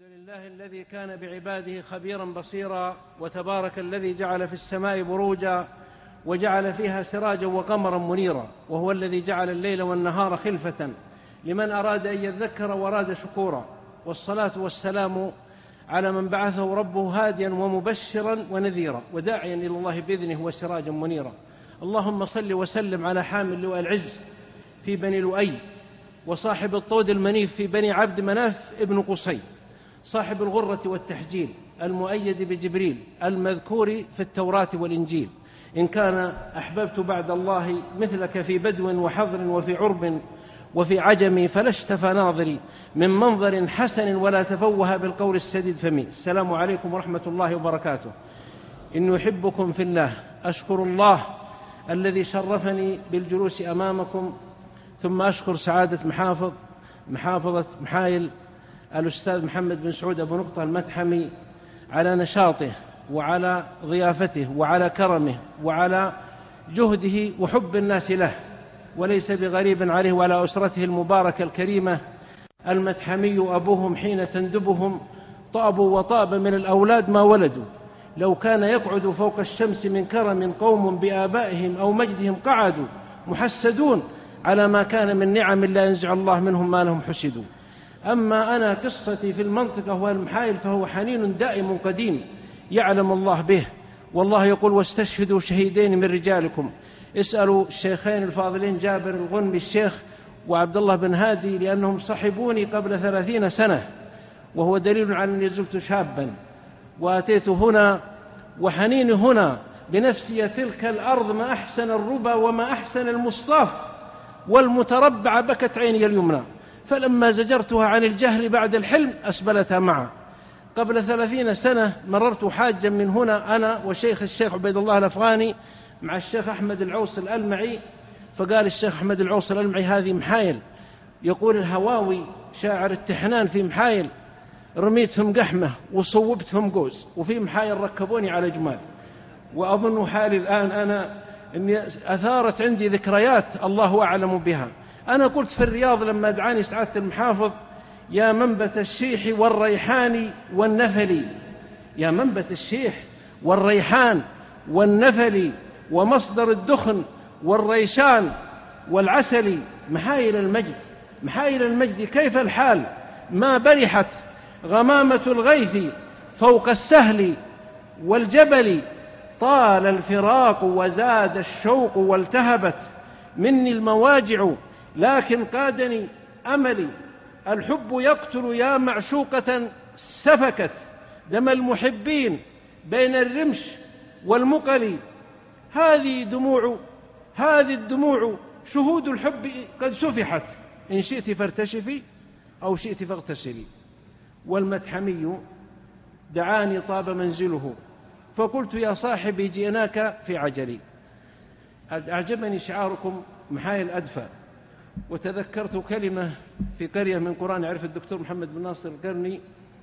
لله الذي كان بعباده خبيرا بصيرا، وتبارك الذي جعل في السماء بروجا وجعل فيها سراجا وقمرا منيرا، وهو الذي جعل الليل والنهار خلفة لمن أراد أن يذكر وأراد شكورا. والصلاة والسلام على من بعثه ربه هاديا ومبشرا ونذيرا وداعيا إلى الله بإذنه وسراجا منيرا. اللهم صل وسلم على حامل لواء العز في بني لؤي، وصاحب الطود المنيف في بني عبد مناف ابن قصي، صاحب الغرة والتحجيل، المؤيد بجبريل، المذكور في التوراة والإنجيل. إن كان أحببت بعد الله مثلك في بدو وحضر وفي عرب وفي عجم، فلا اشتفى ناظري من منظر حسن ولا تفوه بالقول السديد فمي. السلام عليكم ورحمة الله وبركاته. إن يحبكم في الله. أشكر الله الذي شرفني بالجلوس أمامكم، ثم أشكر سعادة محافظة محايل الأستاذ محمد بن سعود أبو نقطة المتحمي على نشاطه وعلى ضيافته وعلى كرمه وعلى جهده وحب الناس له، وليس بغريب عليه وعلى أسرته المباركة الكريمة. المتحمي أبوهم حين تندبهم طابوا وطاب من الأولاد ما ولدوا. لو كان يقعد فوق الشمس من كرم قوم بآبائهم أو مجدهم قعدوا، محسدون على ما كان من نعم لا ينزع الله منهم ما لهم حسدوا. أما أنا قصتي في المنطقة والمحايل فهو حنين دائم قديم يعلم الله به، والله يقول واستشهدوا شهيدين من رجالكم. اسألوا الشيخين الفاضلين جابر الغنمي الشيخ وعبد الله بن هادي، لأنهم صحبوني قبل 30 سنة، وهو دليل على أن زلت شابا وأتيت هنا وحنين هنا بنفسي تلك الأرض ما أحسن الربا وما أحسن المصطاف والمتربع بكت عيني اليمنى، فلما زجرتها عن الجهل بعد الحلم أسبلتها معه. قبل 30 سنة مررت حاجا من هنا أنا وشيخ الشيخ عبيد الله الأفغاني مع الشيخ أحمد العوص الألمعي، فقال الشيخ أحمد العوص الألمعي هذه محايل، يقول الهواوي شاعر التحنان في محايل رميتهم قحمة وصوبتهم جوز، وفي محايل ركبوني على جمال. وأظن حالي الآن أنا إني أثارت عندي ذكريات الله أعلم بها. أنا قلت في الرياض لما دعاني سعادة المحافظ يا منبت الشيح والريحان والنفل، يا منبت الشيح والريحان والنفل ومصدر الدخن والريشان والعسل، محايل المجد، محايل المجد كيف الحال، ما برحت غمامة الغيث فوق السهل والجبل، طال الفراق وزاد الشوق والتهبت مني المواجع لكن قادني أملي. الحب يقتل يا معشوقة سفكت دم المحبين بين الرمش والمقل، هذه الدموع شهود الحب قد سفحت، إن شئت فارتشفي أو شئت فاغتسلي. والمتحمي دعاني طاب منزله، فقلت يا صاحبي جئناك في عجلي. أعجبني شعاركم محايل أدفى، وتذكرت كلمة في قرية من قرآن يعرف الدكتور محمد بن ناصر القرني،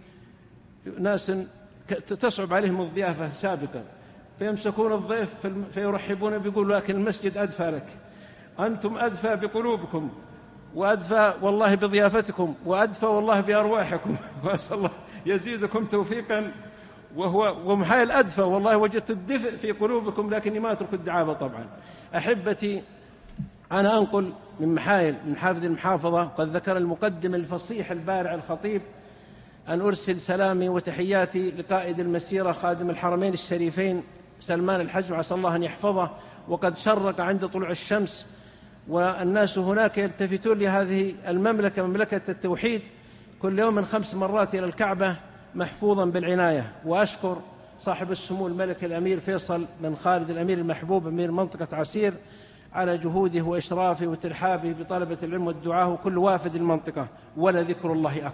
ناس تصعب عليهم الضيافة سابقا فيمسكون الضيف فيرحبون بيقولوا لكن المسجد أدفى لك، أنتم أدفى بقلوبكم وأدفى والله بضيافتكم وأدفى والله بأرواحكم، وأسأل الله يزيدكم توفيقا. ومحايل أدفى والله وجدت الدفء في قلوبكم، لكني ما أترك الدعابة طبعا. أحبتي، أنا أنقل من محايل من حافظ المحافظة، قد ذكر المقدم الفصيح البارع الخطيب أن أرسل سلامي وتحياتي لقائد المسيرة خادم الحرمين الشريفين سلمان الحج، وعسى الله أن يحفظه، وقد شرق عند طلوع الشمس، والناس هناك يلتفتون لهذه المملكة مملكة التوحيد كل يوم 5 مرات إلى الكعبة محفوظا بالعناية. وأشكر صاحب السمو الملك الأمير فيصل بن خالد الأمير المحبوب أمير منطقة عسير على جهوده وإشرافه وترحابه بطلبة العلم والدعاء وكل وافد المنطقة. ولذكر الله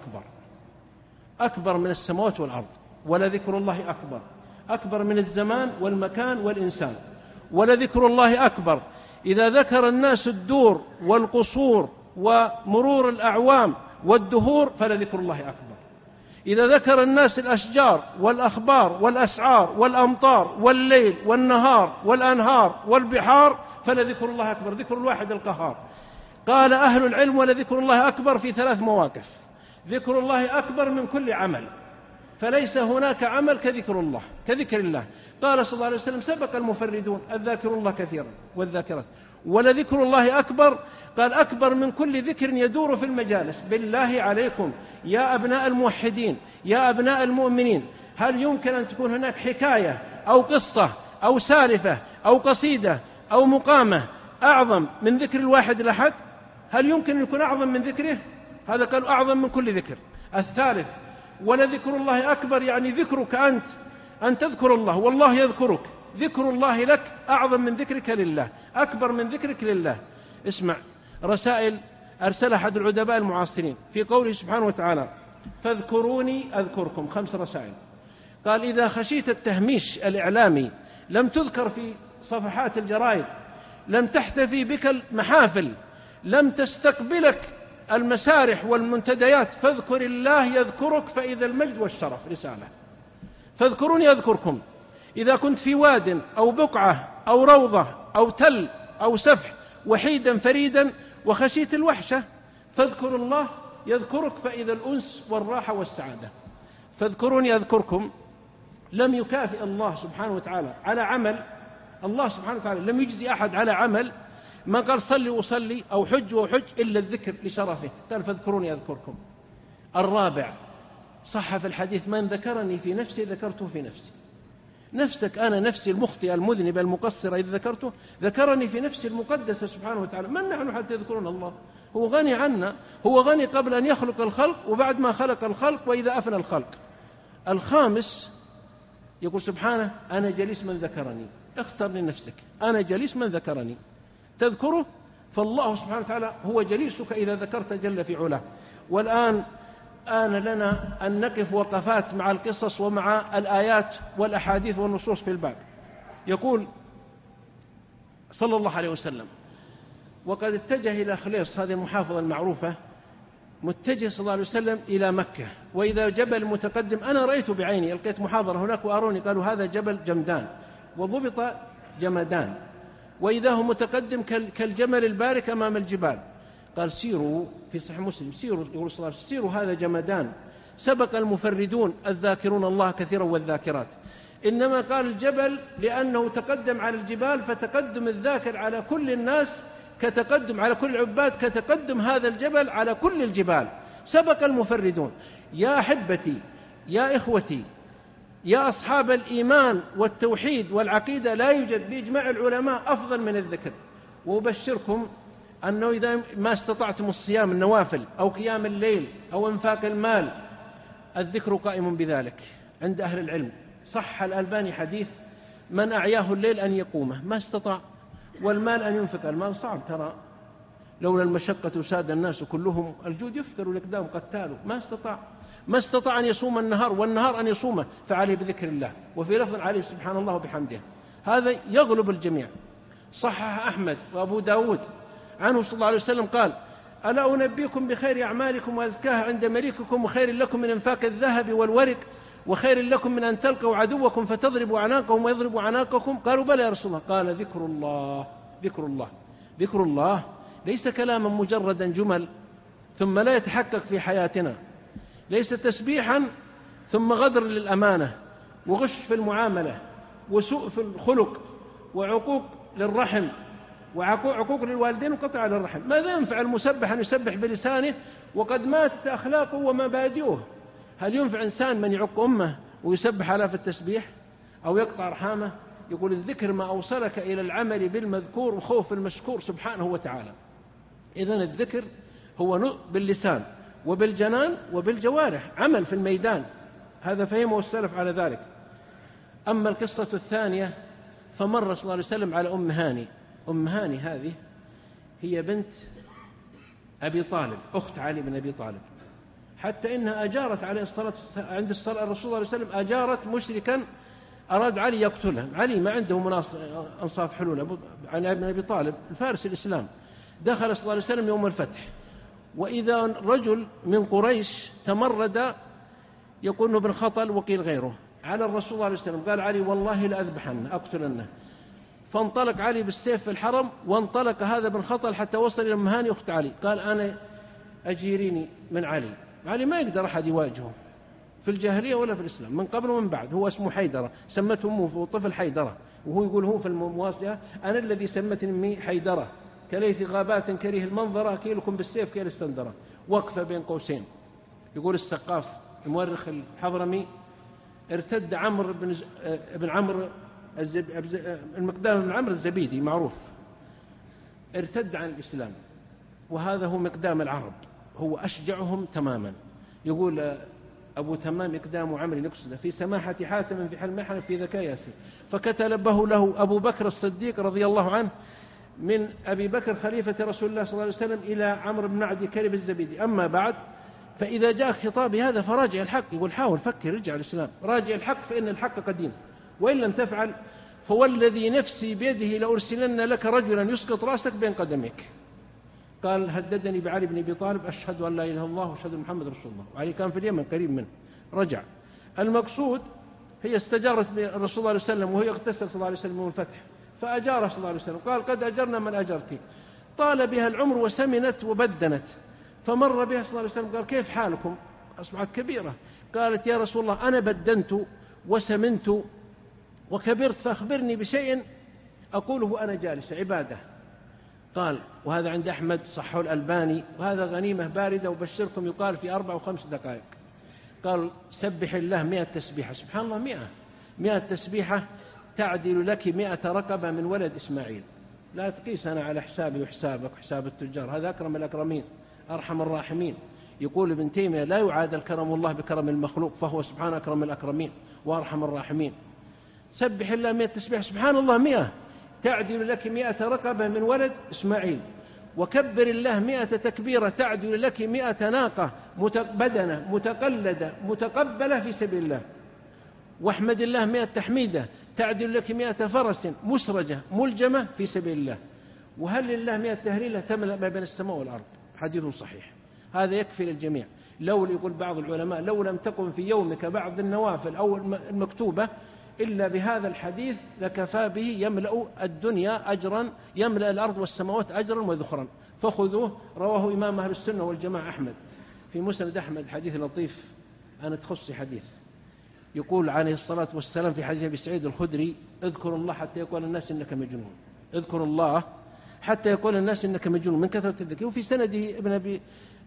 أكبر من السماوات والأرض، ولذكر الله أكبر من الزمان والمكان والإنسان، ولذكر الله أكبر. إذا ذكر الناس الدور والقصور ومرور الأعوام والدهور فلذكر الله أكبر. إذا ذكر الناس الأشجار والأخبار والأسعار والأمطار والليل والنهار والأنهار والبحار فلذكر الله أكبر، ذكر الواحد القهار. قال أهل العلم ولذكر الله أكبر في 3 مواقف: ذكر الله أكبر من كل عمل، فليس هناك عمل كذكر الله. قال صلى الله عليه وسلم: سبق المفردون الذاكر الله كثيرا والذاكرات، ولذكر الله أكبر. قال: أكبر من كل ذكر يدور في المجالس. بالله عليكم يا أبناء الموحدين، يا أبناء المؤمنين، هل يمكن أن تكون هناك حكاية أو قصة أو سالفة أو قصيدة أو مقامة أعظم من ذكر الواحد الأحد؟ هل يمكن أن يكون أعظم من ذكره؟ هذا قالوا أعظم من كل ذكر. الثالث: ولذكر الله أكبر، يعني ذكرك أنت، أن تذكر الله والله يذكرك. ذكر الله لك أعظم من ذكرك لله، أكبر من ذكرك لله. اسمع رسائل أرسلها أحد العدباء المعاصرين في قوله سبحانه وتعالى: فاذكروني أذكركم. 5 رسائل. قال: إذا خشيت التهميش الإعلامي لم تذكر في صفحات الجرائد، لم تحتفي بك المحافل، لم تستقبلك المسارح والمنتديات، فاذكر الله يذكرك، فإذا المجد والشرف. رسالة: فاذكروني أذكركم. إذا كنت في واد أو بقعة أو روضة أو تل أو سفح وحيدا فريدا وخشيت الوحشة، فاذكر الله يذكرك، فإذا الأنس والراحة والسعادة. فاذكروني أذكركم لم يكافئ الله سبحانه وتعالى على عمل، الله سبحانه وتعالى لم يجزي أحد على عمل ما قال صلي وصلي أو حج وحج إلا الذكر لشرفه، قال: فاذكروني أذكركم. الرابع: صح في الحديث: من ذكرني في نفسي ذكرته في نفسي. نفسك، أنا نفسي المخطئة المذنبة المقصرة إذا ذكرته ذكرني في نفسي المقدسة سبحانه وتعالى. من نحن حتى يذكرون الله؟ هو غني عنا، هو غني قبل أن يخلق الخلق وبعد ما خلق الخلق وإذا أفنى الخلق. الخامس يقول سبحانه: أنا جليس من ذكرني. اختر لنفسك: أنا جليس من ذكرني، تذكره، فالله سبحانه وتعالى هو جليسك إذا ذكرت جل في علاه. والآن لنا أن نقف وقفات مع القصص ومع الآيات والأحاديث والنصوص في الباب. يقول صلى الله عليه وسلم: وقد اتجه إلى خليص، هذه المحافظة المعروفة، متجه صلى الله عليه وسلم إلى مكة، وإذا جبل متقدم، أنا رأيت بعيني، ألقيت محاضرة هناك وأروني، قالوا هذا جبل جمدان وضبط جمدان، وإذا هو متقدم كالجمل البارك أمام الجبال. قال: سيروا، في صحيح مسلم، سيروا، يقول صلى الله عليه وسلم: سيروا هذا جمدان، سبق المفردون الذاكرون الله كثيرا والذاكرات. إنما قال الجبل لأنه تقدم على الجبال، فتقدم الذاكر على كل الناس كتقدم على كل العباد، كتقدم هذا الجبل على كل الجبال. سبق المفردون. يا أحبتي، يا إخوتي، يا أصحاب الإيمان والتوحيد والعقيدة، لا يوجد بإجماع العلماء أفضل من الذكر. وأبشركم أنه إذا ما استطعتم الصيام النوافل أو قيام الليل أو انفاق المال، الذكر قائم بذلك عند أهل العلم. صح الألباني حديث: من أعياه الليل أن يقومه، ما استطاع، والمال أن ينفق. المال صعب ترى، لولا المشقة ساد الناس كلهم، الجود يفطر والإقدام قتال. ما استطاع أن يصوم النهار والنهار أن يصومه، فعليه بذكر الله. وفي لفظ عليه سبحان الله وبحمده، هذا يغلب الجميع. صحح أحمد وأبو داود عنه صلى الله عليه وسلم قال: ألا أنبئكم بخير أعمالكم وأزكاها عند مليككم، وخير لكم من انفاق الذهب والورق، وخير لكم من أن تلقوا عدوكم فتضربوا عناقهم ويضربوا عناقكم؟ قالوا: بلى يا رسول الله. قال: ذكر الله. ذكر الله. ذكر الله ليس كلاما مجردا جمل ثم لا يتحقق في حياتنا، ليس تسبيحا ثم غدر للأمانة وغش في المعاملة وسوء في الخلق وعقوق للرحم وعقوق للوالدين وقطع للرحم. ماذا ينفع المسبح أن يسبح بلسانه وقد ماتت أخلاقه ومبادئه؟ هل ينفع إنسان من يعق أمه ويسبح آلاف التسبيح أو يقطع رحامه؟ يقول: الذكر ما أوصلك إلى العمل بالمذكور وخوف المشكور سبحانه وتعالى. إذن الذكر هو باللسان وبالجنان وبالجوارح، عمل في الميدان. هذا فهمه السلف على ذلك. أما القصة الثانية، فمر صلى الله عليه وسلم على أم هاني. أم هاني هذه هي بنت أبي طالب، أخت علي بن أبي طالب، حتى إنها أجارت عليه الصلاة عند الصلاة الرسول صلى الله عليه وسلم، أجارت مشركا أراد علي يقتله. علي ما عنده أنصاف حلول عن ابن أبي طالب الفارس الإسلام. دخل صلى الله عليه وسلم يوم الفتح، وإذا رجل من قريش تمرد، يقول ابن خطل وقيل غيره، على الرسول صلى الله عليه وسلم. قال علي: والله لأذبحنه، أقتلنه. فانطلق علي بالسيف في الحرم، وانطلق هذا بن خطل حتى وصل إلى أم هاني أخت علي. قال: أنا أجيريني من علي يعني ما يقدر أحد يواجهه في الجاهلية ولا في الإسلام، من قبل ومن بعد. هو اسمه حيدرة، سمته أمه طفل حيدرة، وهو يقول هو في المواصلة أنا الذي سمتني أمي حيدرة، كليث غابات كريه المنظرة، كيلكم بالسيف كيل السندرة. وقفة بين قوسين. يقول السقاف المؤرخ الحضرمي ارتد عمرو بن عمرو المقدام بن عمرو الزبيدي معروف، ارتد عن الإسلام، وهذا هو مقدام العرب، هو أشجعهم تماما. يقول أبو تمام مقدام عمرو يقصد في سماحة حاتم في حلم محنة في ذكاء ياسين، فكتلبه له أبو بكر الصديق رضي الله عنه من أبي بكر خليفة رسول الله صلى الله عليه وسلم إلى عمرو بن معدي كرب الزبيدي. أما بعد، فإذا جاء خطابي هذا فراجع الحق. يقول حاول فكر، رجع الإسلام، راجع الحق فإن الحق قديم، وإن لم تفعل فوالذي نفسي بيده لأرسلن لك رجلا يسقط رأسك بين قدميك. قال هددني بعلي بن أبي طالب أشهد أن لا إله إلا الله وأشهد أن محمد رسول الله، وعلي كان في اليمن قريب منه. رجع. المقصود هي استجارت الرسول صلى الله عليه وسلم، وهي اغتسل صلى الله عليه وسلم من الفتح، فأجار صلى الله عليه وسلم، قال قد أجرنا من أجرتي. طال بها العمر وسمنت وبدنت، فمر بها صلى الله عليه وسلم قال كيف حالكم؟ أصبحت كبيرة. قالت يا رسول الله أنا بدنت وسمنت وكبرت، فأخبرني بشيء أقوله أنا جالس عبادة. قال وهذا عند أحمد صحه الألباني، وهذا غنيمة باردة وبشركم يقال في 4 و5 دقائق. قال سبح الله 100 تسبيحة. سبحان الله، 100 تسبيحة تعدل لك 100 رقبة من ولد إسماعيل. لا تقيس أنا على حسابي وحسابك وحساب التجار، هذا أكرم الأكرمين أرحم الراحمين. يقول ابن تيمية لا يعادل كرم الله بكرم المخلوق، فهو سبحانه أكرم الأكرمين وأرحم الراحمين. سبح الله 100 تسبيحة، سبحان الله 100 تعدل لك 100 رقبة من ولد إسماعيل. وكبر الله 100 تكبيرة تعدل لك 100 ناقة بدنة متقلدة متقبلة في سبيل الله. واحمد الله 100 تحميدة تعدل لك 100 فرس مسرجة ملجمة في سبيل الله. وهل لله 100 تهليلة تملأ ما بين السماء والأرض. حديث صحيح، هذا يكفي للجميع. لو يقول بعض العلماء لو لم تقم في يومك بعض النوافل أو المكتوبة إلا بهذا الحديث لكفى به يملأ الدنيا أجرا، يملأ الأرض والسماوات أجرا وذخرا، فخذوه. رواه إمام أهل السنة والجماعة أحمد في مسند أحمد، حديث لطيف أنا تخصي حديث. يقول عليه الصلاة والسلام في حديث أبي سعيد الخدري اذكر الله حتى يقول الناس إنك مجنون، اذكر الله حتى يقول الناس إنك مجنون من كثرة الذكر. وفي سنده ابن أبي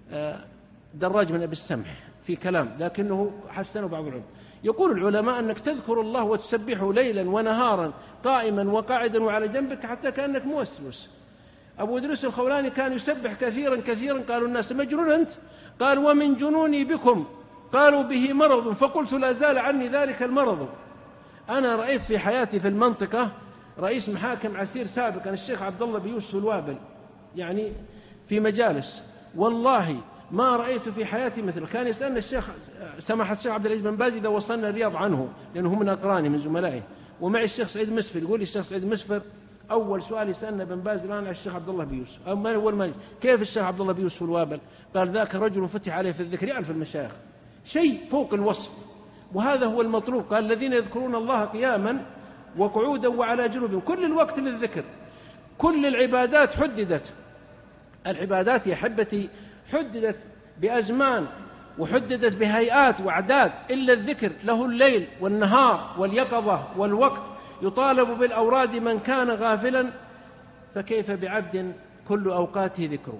دراج من أبي السمح في كلام، لكنه حسنه بعض العلماء. يقول العلماء أنك تذكر الله وتسبحه ليلا ونهارا قائما وقاعدا وعلى جنبك حتى كأنك موسوس. أبو إدريس الخولاني كان يسبح كثيرا كثيرا، قالوا الناس مجنون أنت؟ قال ومن جنوني بكم، قالوا به مرض، فقلت لا زال عني ذلك المرض. أنا رأيت في حياتي في المنطقة رئيس محاكم عسير سابقا الشيخ عبد الله بيوسف الوابل، يعني في مجالس، والله ما رأيت في حياتي مثله. كان يسألنا الشيخ سماحة الشيخ عبد العزيز بن باز إذا وصلنا الرياض عنه، لأنه من أقراني من زملائي، ومعي الشيخ سعيد مسفر. يقول لي الشيخ سعيد مسفر أول سؤال يسألنا بن باز الآن على الشيخ عبد الله بيوسف، أول ما كيف الشيخ عبد الله بيوسف الوابل؟ قال ذاك رجل فتح عليه في الذكر يعرف المشايخ، شيء فوق الوصف. وهذا هو المطلوب. قال الذين يذكرون الله قياما وقعودا وعلى جنوبهم، كل الوقت للذكر. كل العبادات حددت، العبادات يا حبتي حددت بأزمان وحددت بهيئات وأعداد، إلا الذكر له الليل والنهار واليقظة والوقت. يطالب بالأوراد من كان غافلا، فكيف بعبد كل أوقاته ذكره.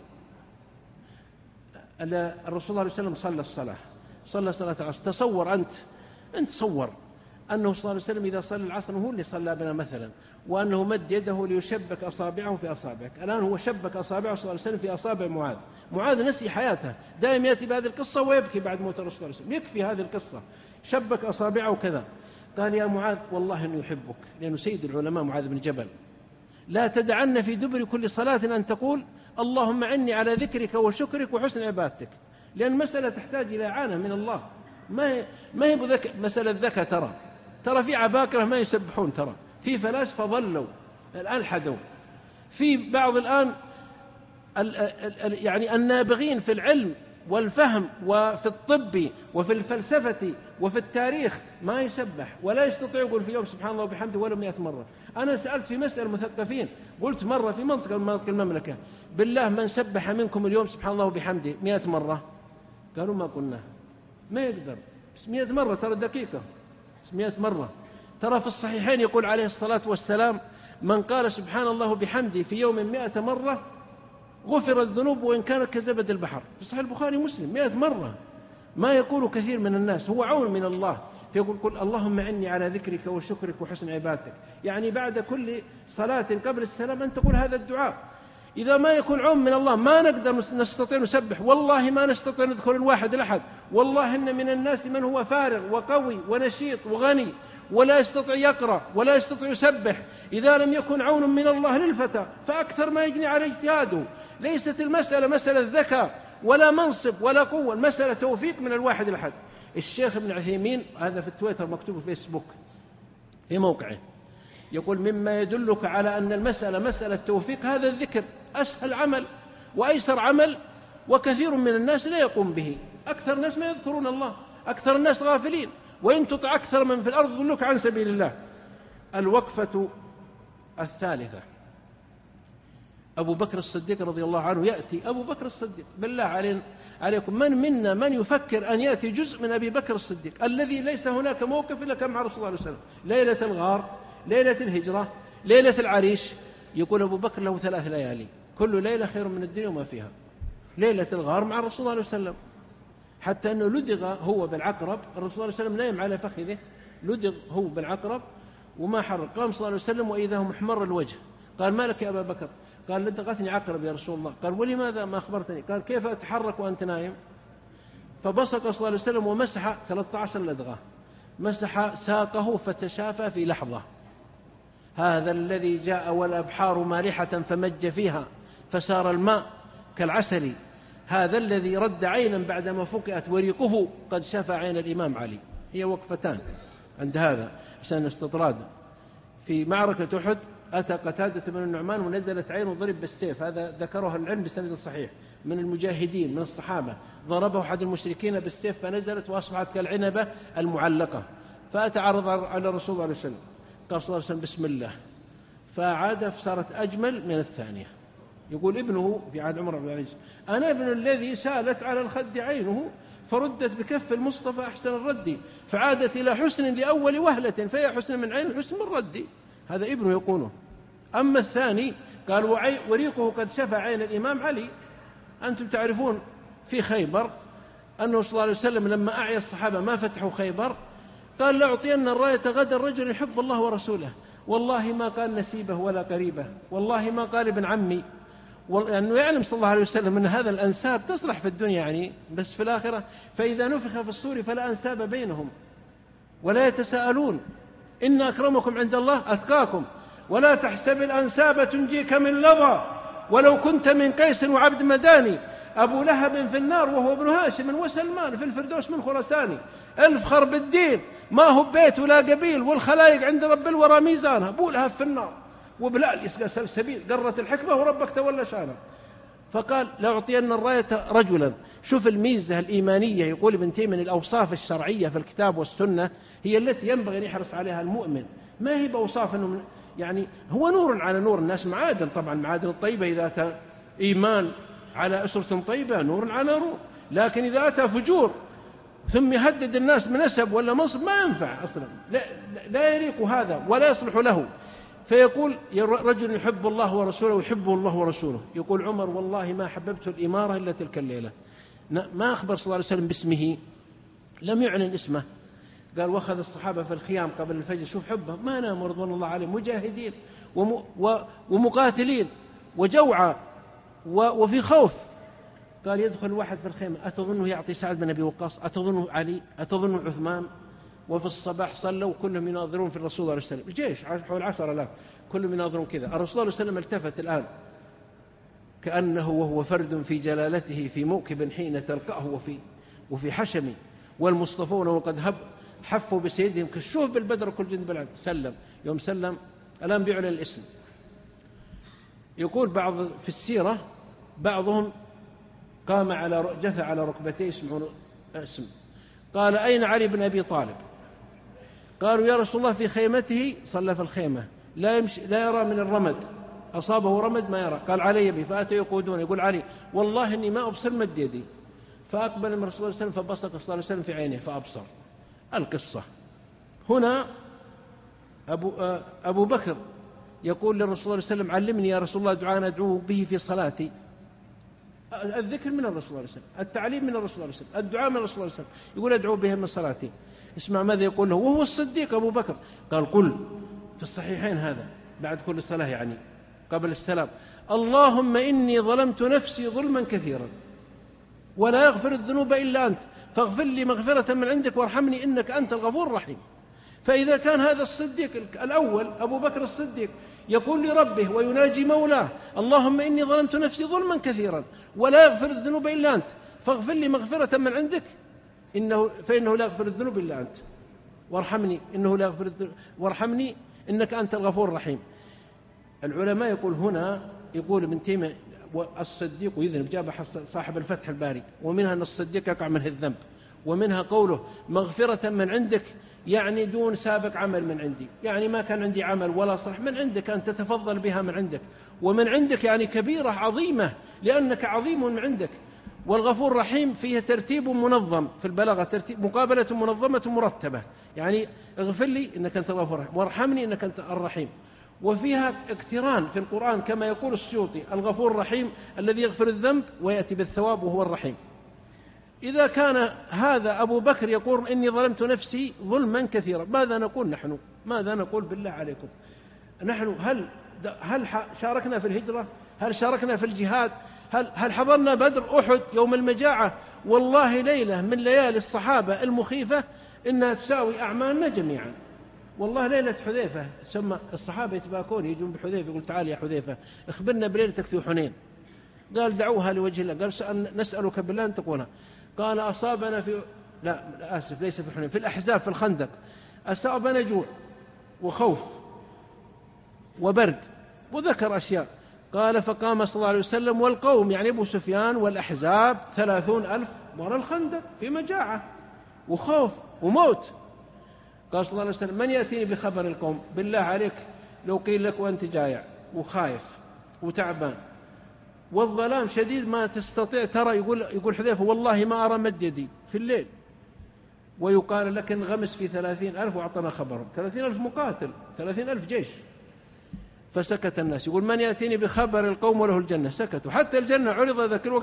الرسول صلى الله عليه وسلم صلى صلاة العصر. تصور أنت تصور أنه صلى الله عليه وسلم إذا صلى العصر هو اللي صلى بنا مثلا، وأنه مد يده ليشبك أصابعه في أصابعك. الآن هو شبك أصابعه صلى الله عليه وسلم في أصابع معاذ نسي حياته، دائما يأتي بهذه القصة ويبكي بعد موت الرسول صلى الله عليه وسلم. يكفي هذه القصة، شبك أصابعه كذا. قال يا معاذ والله أنه يحبك، لأنه سيد العلماء معاذ بن جبل، لا تدعن في دبر كل صلاة أن تقول اللهم عني على ذكرك وشكرك وحسن عبادتك، لأن مسألة تحتاج إلى إعانة من الله. ما هي مسألة ذكى. ترى في عباكرة ما يسبحون، ترى في فلاسفة ظلوا الآن حدوا، في بعض الآن يعني النابغين في العلم والفهم وفي الطب وفي الفلسفة وفي التاريخ ما يسبح ولا يستطيع يقول في يوم سبحان الله وبحمده ولو 100 مرة. أنا سألت في مسألة مثقفين، قلت مرة في منطقة من مناطق المملكة بالله من سبح منكم اليوم سبحان الله وبحمده 100 مرة؟ قالوا ما قلناها. ما يقدر، بس 100 مرة، ترى دقيقة، 100 مرة. ترى في الصحيحين يقول عليه الصلاة والسلام: من قال سبحان الله بحمده في يوم 100 مرة غفر الذنوب وإن كانت كزبد البحر. في صحيح البخاري مسلم 100 مرة. ما يقول كثير من الناس، هو عون من الله. فيقول: قل اللهم عني على ذكرك وشكرك وحسن عبادتك. يعني بعد كل صلاة قبل السلام أن تقول هذا الدعاء. إذا ما يكون عون من الله ما نقدر نستطيع نسبح، والله ما نستطيع ندخل الواحد الأحد. والله إن من الناس من هو فارغ وقوي ونشيط وغني ولا يستطيع يقرأ ولا يستطيع يسبح، إذا لم يكن عون من الله للفتى فأكثر ما يجني على اجتهاده. ليست المسألة مسألة ذكاء ولا منصب ولا قوة، المسألة توفيق من الواحد الأحد. الشيخ ابن عثيمين، هذا في التويتر مكتوب في فيسبوك في موقعه، يقول: مما يدلك على أن المسألة مسألة توفيق هذا الذكر، أسهل عمل وأيسر عمل، وكثير من الناس لا يقوم به. أكثر الناس ما يذكرون الله، أكثر الناس غافلين، وإن تطع أكثر من في الأرض يضلوك عن سبيل الله. الوقفة الثالثة: أبو بكر الصديق رضي الله عنه. يأتي أبو بكر الصديق، بالله عليكم من منا من يفكر أن يأتي جزء من أبي بكر الصديق الذي ليس هناك موقف إلا كان مع رسول الله عليه وسلم؟ ليلة الغار، ليلة الهجرة، ليلة العريش. يقول أبو بكر له 3 ليالي كل ليلة خير من الدنيا وما فيها. ليلة الغار مع الرسول الله عليه وسلم، حتى أنه لدغ هو بالعقرب، الرسول صلى الله عليه وسلم نايم على فخذه، لدغ هو بالعقرب وما حرق. قام صلى الله عليه وسلم وإذا هو محمر الوجه. قال: ما لك يا أبا بكر؟ قال: لدغتني عقرب يا رسول الله. قال: ولماذا ما أخبرتني؟ قال: كيف أتحرك وأنت نايم؟ فبصق صلى الله عليه وسلم ومسح 13 لدغة، مسح ساقه فتشافى في لحظة. هذا الذي جاء والأبحار مالحة فمج فيها فسار الماء كالعسل، هذا الذي رد عينا بعدما فقئت وريقه قد شفى عين الإمام علي. هي وقفتان عند هذا عشان استطراد. في معركة أحد أتى قتادة بن النعمان ونزلت عينه ضرب بالسيف، هذا ذكره العلم بسند صحيح، من المجاهدين من الصحابة، ضربه أحد المشركين بالسيف فنزلت وأصبحت كالعنبة المعلقة. فأتى عرض على رسول الله عليه وسلم، قال صلى الله عليه وسلم: بسم الله، فعاد فصارت أجمل من الثانية. يقول ابنه في عهد عمر بن العزيز: أنا ابن الذي سالت على الخد عينه فردت بكف المصطفى أحسن الرد، فعادت إلى حسن لأول وهلة فهي حسن من عين حسن من ردي. هذا ابنه يقوله. أما الثاني قال: وريقه قد شفى عين الإمام علي. أنتم تعرفون في خيبر أنه صلى الله عليه وسلم لما أعيا الصحابة ما فتحوا خيبر قال: لأعطين الراية غدا الرجل يحب الله ورسوله. والله ما قال نسيبه ولا قريبه، والله ما قال ابن عمي، لأنه يعلم صلى الله عليه وسلم أن هذا الأنساب تصلح في الدنيا يعني، بس في الآخرة فإذا نفخ في الصور فلا أنساب بينهم ولا يتساءلون، إن أكرمكم عند الله أتقاكم، ولا تحسب الأنساب تنجيك من لظى، ولو كنت من قيس وعبد مداني، أبو لهب في النار وهو ابن هاشم وسلمان في الفردوس من خرساني. الفخر بالدين ما هو بيت ولا قبيل، والخلايق عند رب الورى ميزانها. أبو لهب في النار وبلال يسقى سلسبيل، قرت الحكمة وربك تولى شانه. فقال: لأعطين الراية رجلا. شوف الميزة الإيمانية. يقول ابن تيمية من الأوصاف الشرعية في الكتاب والسنة هي التي ينبغي أن يحرص عليها المؤمن، ما هي بأوصاف أنه يعني هو نور على نور. الناس معادن، طبعا معادن الطيبة إذا أتى إيمان على أسرة طيبة نور على نور، لكن إذا أتى فجور ثم يهدد الناس بنسب ولا منصب ما ينفع أصلا، لا يليق هذا ولا يصلح له. فيقول: رجل يحب الله ورسوله ويحبه الله ورسوله. يقول عمر: والله ما حببت الإمارة إلا تلك الليلة. ما أخبر صلى الله عليه وسلم باسمه، لم يعلن اسمه. قال: وأخذ الصحابة في الخيام قبل الفجر. شوف حبه، ما ناموا رضوان الله عليهم، مجاهدين ومقاتلين وجوعى وفي خوف. قال: يدخل واحد في الخيمة، أتظنه يعطي سعد بن أبي وقاص؟ أتظنه علي؟ أتظنه عثمان؟ وفي الصباح صلوا كلهم يناظرون في الرسول صلى الله عليه وسلم، الجيش حول 10,000 كلهم يناظرون كذا. الرسول صلى الله عليه وسلم التفت الآن كأنه وهو فرد في جلالته في موكب حين تلقاه وفي حشم، والمصطفون وقد حفوا بسيدهم كالشوف بالبدر كل جند بالعد. سلم، يوم سلم الآن بيعلن الاسم. يقول بعض في السيرة بعضهم قام جثى على ركبتيه يسمعون اسم. قال: أين علي بن أبي طالب؟ قالوا: يا رسول الله في خيمته، صلى في الخيمة، لا يرى من الرمد، أصابه رمد ما يرى. قال: علي بي. فأتوا يقودون. يقول علي: والله إني ما أبصر مد يدي. فأقبل من رسول الله صلى الله عليه وسلم فبصق صلى الله عليه وسلم في عينه فأبصر. القصة هنا أبو بكر يقول للرسول صلى الله عليه وسلم علمني يا رسول الله دعاء أدعو به في صلاتي. الذكر من الرسول صلى الله عليه وسلم، التعليم من الرسول صلى الله عليه وسلم، الدعاء من الرسول صلى الله عليه وسلم، يقول أدعو به من صلاتي. اسمع ماذا يقول له وهو الصديق أبو بكر، قال قل في الصحيحين هذا بعد كل صلاة يعني قبل السلام: اللهم إني ظلمت نفسي ظلما كثيرا ولا يغفر الذنوب إلا أنت فاغفر لي مغفرة من عندك وارحمني إنك أنت الغفور الرحيم. فإذا كان هذا الصديق الأول أبو بكر الصديق يقول لربه ويناجي مولاه: اللهم إني ظلمت نفسي ظلما كثيرا ولا يغفر الذنوب إلا أنت فاغفر لي مغفرة من عندك فإنه لا يغفر الذنوب إلا أنت وارحمني إنك أنت الغفور الرحيم. العلماء يقول هنا، يقول ابن تيمية الصديق يذنب، جاب صاحب الفتح الباري، ومنها أن الصديق يقع منه الذنب، ومنها قوله مغفرة من عندك يعني دون سابق عمل من عندي، يعني ما كان عندي عمل ولا صح، من عندك أن تتفضل بها من عندك، ومن عندك يعني كبيرة عظيمة لأنك عظيم من عندك. والغفور الرحيم فيه ترتيب منظم في البلاغة، ترتيب مقابلة منظمة مرتبة، يعني اغفر لي إنك أنت الغفور الرحيم وارحمني إنك أنت الرحيم. وفيها اقتران في القرآن كما يقول السيوطي: الغفور الرحيم الذي يغفر الذنب ويأتي بالثواب وهو الرحيم. إذا كان هذا أبو بكر يقول إني ظلمت نفسي ظلما كثيرا، ماذا نقول نحن؟ ماذا نقول بالله عليكم؟ نحن هل شاركنا في الهجرة؟ هل شاركنا في الجهاد؟ هل حضرنا بدر أحد يوم المجاعة؟ والله ليلة من ليالي الصحابة المخيفة إنها تساوي أعمالنا جميعا. والله ليلة حذيفة ثم الصحابة يتباكون يجون بحذيفة، يقول تعال يا حذيفة اخبرنا بليلتك في حنين. قال دعوها لوجه الله. قال نسألك بالله أن تقولها. قال أصابنا لا آسف ليس في حنين، في الأحزاب في الخندق أصابنا جوع وخوف وبرد، وذكر أشياء. قال فقام صلى الله عليه وسلم والقوم يعني أبو سفيان والأحزاب 30,000 وراء الخندق في مجاعة وخوف وموت. قال صلى الله عليه وسلم من يأتيني بخبر القوم؟ بالله عليك لو قيل لك وأنت جايع وخايف وتعبان والظلام شديد ما تستطيع ترى، يقول حذيفة والله ما أرى مد يدي في الليل، ويقال لك انغمس في 30,000 وأعطنا خبرهم. 30,000 مقاتل، 30,000 جيش. فسكت الناس. يقول من يأتيني بخبر القوم وله الجنة؟ سكتوا، حتى الجنة عرض ذاك الوقت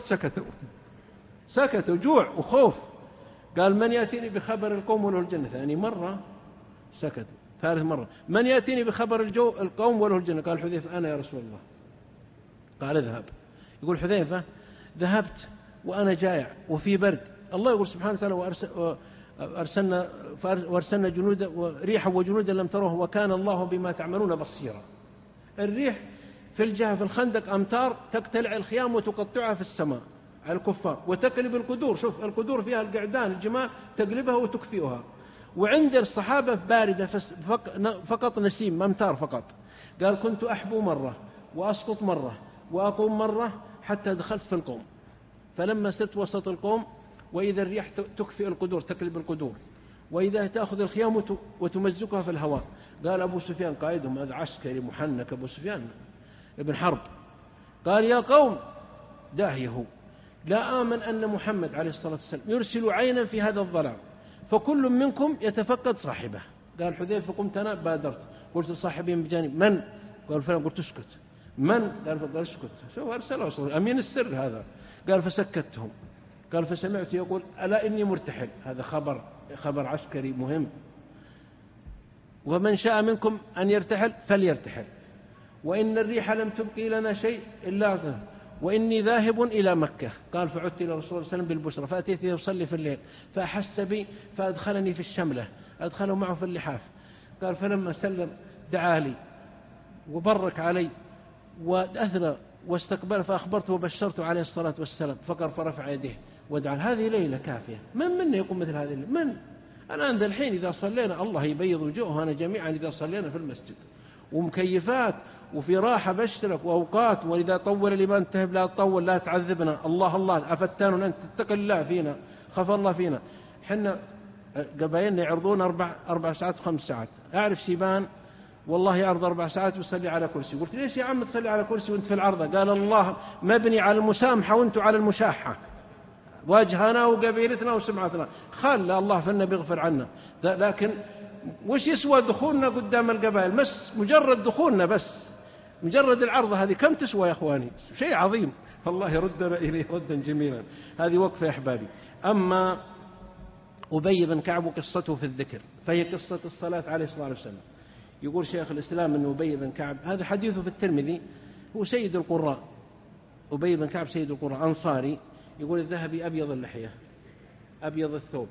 سكتوا جوع وخوف. قال من يأتيني بخبر القوم وله الجنة؟ ثاني مرة سكتوا. ثالث مرة من يأتيني بخبر القوم وله الجنة؟ قال حذيفة أنا يا رسول الله. قال اذهب. يقول حذيفة ذهبت وأنا جائع وفي برد. الله يقول سبحانه وتعالى وأرسلنا جنودا وريحا وجنودا لم تروه وكان الله بما تعملون بصيرا. الريح في الجهة في الخندق أمتار تقتلع الخيام وتقطعها في السماء على الكفار، وتقلب القدور. شوف القدور فيها القعدان الجماع تقلبها وتكفئها. وعند الصحابة باردة فقط نسيم أمتار فقط. قال كنت أحبو مرة وأسقط مرة وأقوم مرة حتى دخلت في القوم، فلما صرت وسط القوم وإذا الريح تكفئ القدور تقلب القدور، وإذا تأخذ الخيام وتمزقها في الهواء. قال أبو سفيان قائدهم هذا عسكري محنك أبو سفيان ابن حرب، قال يا قوم داهيه لا آمن أن محمد عليه الصلاة والسلام يرسل عينا في هذا الظلام فكل منكم يتفقد صاحبه. قال حذيفة فقمت أنا بادرت قلت لصاحبي بجانب من؟ قال فلان. قلت اسكت. من؟ قال اسكت. شو أرسله أمين السر هذا. قال فسكتهم. قال فسمعت يقول ألا إني مرتحل. هذا خبر عسكري مهم. ومن شاء منكم أن يرتحل فليرتحل، وإن الريح لم تبقي لنا شيء إلا ذهب، وإني ذاهب إلى مكة. قال فعدت إلى رسول الله صلى الله عليه وسلم بالبشرى فأتيت يصلي في الليل فأحس بي فأدخلني في الشملة، أدخله معه في اللحاف. قال فلما سلم دعا لي وبرك علي وأثنى واستقبل فأخبرته وبشرته عليه الصلاة والسلام فقر فرفع يديه ودعا. هذه ليلة كافية. من يقوم مثل هذه الليلة؟ من؟ أنا عند الحين إذا صلينا الله يبيض وجوهنا جميعا إذا صلينا في المسجد ومكيفات وفي راحة بشترك وأوقات، وإذا طول الإمام انتهب لا تطول لا تعذبنا. الله أفتان أنت تتقل الله فينا خف الله فينا. حنا قبائلنا يعرضون 4 ساعات و5 ساعات. أعرف شيبان والله يعرض 4 ساعات ويصلي على كرسي. قلت ليش يا عم تصلي على كرسي وانت في العرضة؟ قال الله مبني على المسامحة وانتم على المشاحة. وجهنا وقبيلتنا وسمعتنا، خلى الله فإنه بيغفر عنا. لكن وش يسوى دخولنا قدام القبائل؟ مجرد دخولنا بس، مجرد العرضة هذه كم تسوى يا أخواني؟ شيء عظيم، فالله يردنا إليه ردا جميلا. هذه وقفة يا أحبابي. أما أبي بن كعب وقصته في الذكر فهي قصة الصلاة عليه الصلاة والسلام. يقول شيخ الإسلام أن أبي بن كعب، هذا حديثه في الترمذي، هو سيد القراء. أبي بن كعب سيد القراء، أنصاري. يقول الذهبي أبيض اللحية، أبيض الثوب،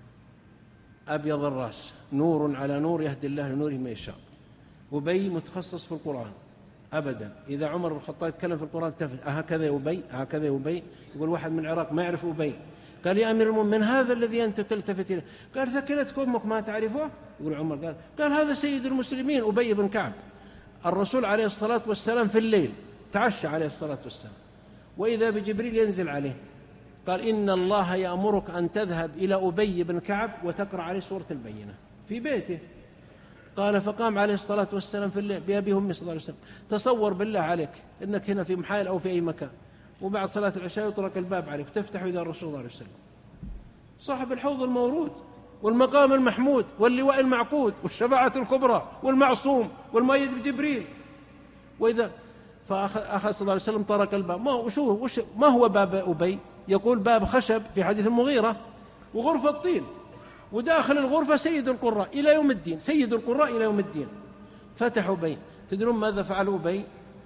أبيض الرأس، نور على نور يهدي الله لنوره من يشاء. أبي متخصص في القرآن أبدا. إذا عمر بن الخطاب يتكلم في القرآن تفت هكذا يا أبي، هكذا يا أبي. يقول واحد من العراق ما يعرف أبي، قال يا أمير المؤمنين هذا الذي أنت تلتفت إليه؟ قال ثكلتك أمك ما تعرفه؟ يقول عمر قال هذا سيد المسلمين أبي بن كعب. الرسول عليه الصلاة والسلام في الليل تعشى عليه الصلاة والسلام، وإذا بجبريل ينزل عليه، قال إن الله يأمرك أن تذهب إلى أبي بن كعب وتقرأ عليه سورة البينة في بيته. قال فقام عليه الصلاة والسلام في الليل بأبي أمي صلى الله عليه وسلم. تصور بالله عليك إنك هنا في محال أو في أي مكان، وبعد صلاة العشاء يطرق الباب عليك تفتح إذا الرسول صلى الله عليه وسلم صاحب الحوض المورود والمقام المحمود واللواء المعقود والشفاعة الكبرى والمعصوم والمؤيد بجبريل. وإذا فأخذ صلى الله عليه وسلم طرق الباب. ما هو باب أبي؟ يقول باب خشب في حديث المغيرة، وغرفة طين، وداخل الغرفة سيد القراء إلى يوم الدين، سيد القراء إلى يوم الدين. فتح أبي. تدرون ماذا فعل أبي؟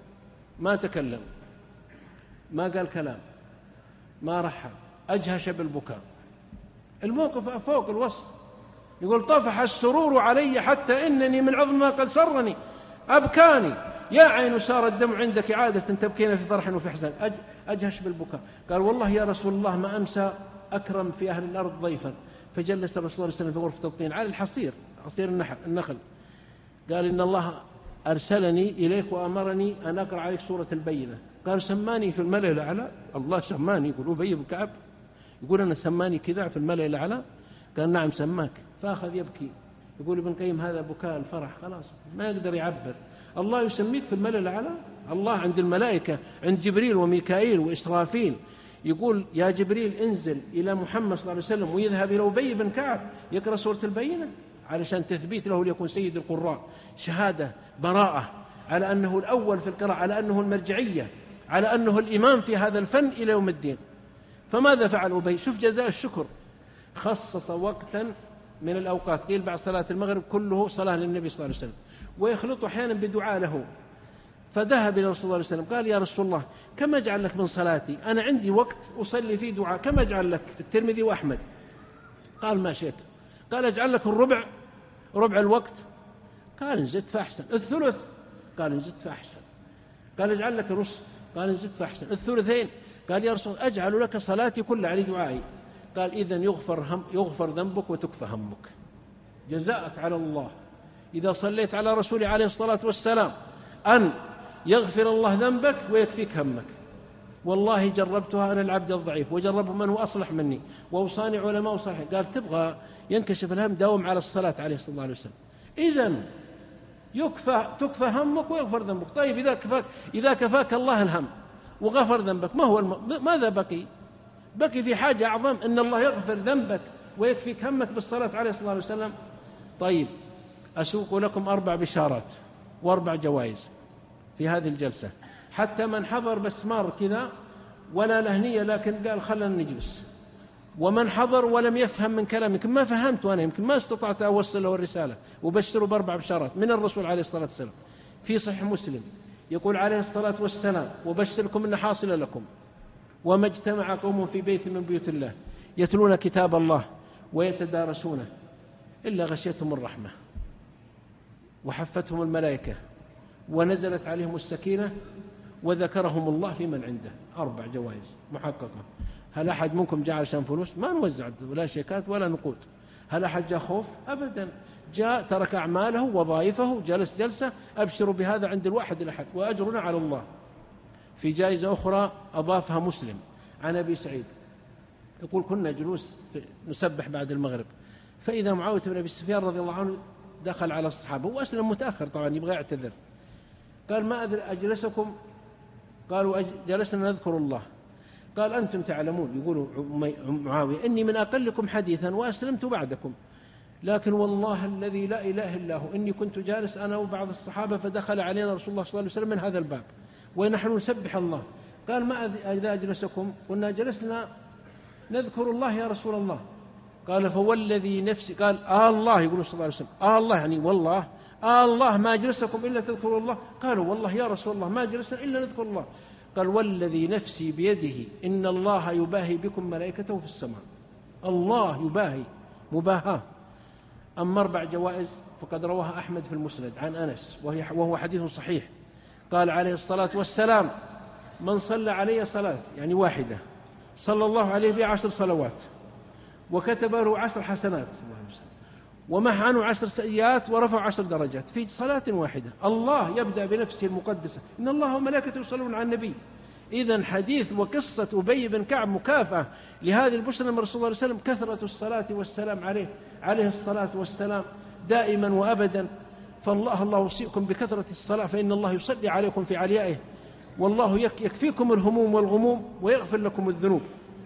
ما تكلم، ما قال كلام، ما رحب، أجهش بالبكاء. الموقف فوق الوصف. يقول طفح السرور علي حتى إنني من عظم ما قد سرني أبكاني، يا عين سار الدم عندك عادة تبكين في فرح وفي حزن. أجهش بالبكاء. قال والله يا رسول الله ما أمسى أكرم في أهل الأرض ضيفا. فجلس الرسول صلى الله عليه وسلم في غرفة الطين على الحصير، حصير النخل. قال إن الله أرسلني إليك وأمرني أن أقرأ عليك سورة البينة. قال سماني في الملأ الأعلى. الله سماني؟ يقول أبي بن كعب يقول أنا سماني كذا في الملأ الأعلى؟ قال نعم سماك. فأخذ يبكي. يقول ابن قيم هذا بكاء الفرح، خلاص ما يقدر يعبر. الله يسميك في الملأ الأعلى؟ الله عند الملائكة، عند جبريل وميكائيل وإسرافيل، يقول يا جبريل انزل إلى محمد صلى الله عليه وسلم ويذهب إلى أبي بن كعب يقرأ سورة البينة علشان تثبيت له ليكون سيد القراء، شهادة براءة على أنه الأول في القراءة، على أنه المرجعية، على أنه الإمام في هذا الفن إلى يوم الدين. فماذا فعل أبي؟ شوف جزاء الشكر. خصص وقتا من الأوقات، قيل بعد صلاة المغرب كله صلاة للنبي صلى الله عليه وسلم، ويخلط أحيانا بدعاء له. فذهب إلى رسول الله عليه وسلم قال يا رسول الله كم أجعل لك من صلاتي؟ أنا عندي وقت أصلي فيه دعاء، كم أجعل لك؟ في الترمذي وأحمد. قال ما شئت. قال أجعل لك ربع الوقت. قال إن زدت فأحسن. الثلث. قال إن زدت فأحسن. قال أجعل لك نصف. قال إن زدت فأحسن. الثلثين. قال يا رسول أجعل لك صلاتي كلها على دعائي. قال إذن يغفر ذنبك وتكفى همك. جزاءك على الله إذا صليت على رسول عليه الصلاة والسلام أن يغفر الله ذنبك ويكفيك همك. والله جربتها أنا العبد الضعيف، وجربه من هو أصلح مني، وأوصاني علماء صالحين. قال تبغى ينكشف الهم داوم على الصلاة عليه الصلاة والسلام. إذن تكفى همك ويغفر ذنبك. طيب إذا كفاك الله الهم وغفر ذنبك ماذا بقي في حاجة أعظم، أن الله يغفر ذنبك ويكفيك همك بالصلاة عليه الصلاة والسلام. طيب أسوق لكم 4 بشارات و4 جوائز في هذه الجلسة، حتى من حضر بس مار كذا ولا لهنية لكن قال خلنا نجلس، ومن حضر ولم يفهم من كلامي، يمكن ما فهمت وأنا يمكن ما استطعت أوصل له الرسالة، وبشروا ب4 بشارات من الرسول عليه الصلاة والسلام في صحيح مسلم. يقول عليه الصلاة والسلام وبشركم إن حاصل لكم وما اجتمع قوم في بيت من بيوت الله يتلون كتاب الله ويتدارسونه إلا غشيتهم الرحمة وحفتهم الملائكة ونزلت عليهم السكينة وذكرهم الله في من عنده. 4 جوائز محققة. هل أحد منكم جاء عشان فلوس؟ ما نوزع ولا شيكات ولا نقود. هل أحد جاء خوف؟ أبدا. جاء ترك أعماله وظائفه جلس جلسة. أبشروا بهذا عند الواحد الأحد وأجرنا على الله. في جائزة أخرى أضافها مسلم عن أبي سعيد يقول كنا جلوس نسبح بعد المغرب، فإذا معاوية بن أبي سفيان رضي الله عنه دخل على الصحابة، هو أسلم متأخر طبعا يبغى يعتذر. قال ما أدري أجلسكم؟ قالوا جلسنا نذكر الله. قال أنتم تعلمون، يقول معاوية، إني من أقلكم حديثا وأسلمت بعدكم، لكن والله الذي لا إله إلا هو إني كنت جالس أنا وبعض الصحابة فدخل علينا رسول الله صلى الله عليه وسلم من هذا الباب ونحن نسبح الله. قال ما إذا أجلسكم؟ قلنا جلسنا نذكر الله يا رسول الله. قال فوالذي نفسي، قال الله، يقول صلى الله عليه وسلم الله يعني والله الله ما أجلسكم إلا تذكروا الله. قالوا والله يا رسول الله ما جلسنا إلا نذكر الله. قال والذي نفسي بيده إن الله يباهي بكم ملائكته في السماء. الله يباهي مباهاة. أما 4 جوائز فقد رواها أحمد في المسند عن أنس وهو حديث صحيح. قال عليه الصلاة والسلام من صلى علي صلاة يعني واحدة صلى الله عليه بها 10 صلوات وكتب له 10 حسنات ومحى عنه 10 سيئات ورفع 10 درجات في صلاة واحدة. الله يبدأ بنفسه المقدسة إن الله وملائكته يصلون على النبي. إذن حديث وقصة أبي بن كعب مكافأة لهذه البشرى من رسول الله صلى الله عليه وسلم، كثرة الصلاة والسلام عليه الصلاة والسلام دائما وأبدا. الله يوصيكم بكثرة الصلاة فإن الله يصلي عليكم في عليائه، والله يكفيكم الهموم والغموم ويغفر لكم الذنوب.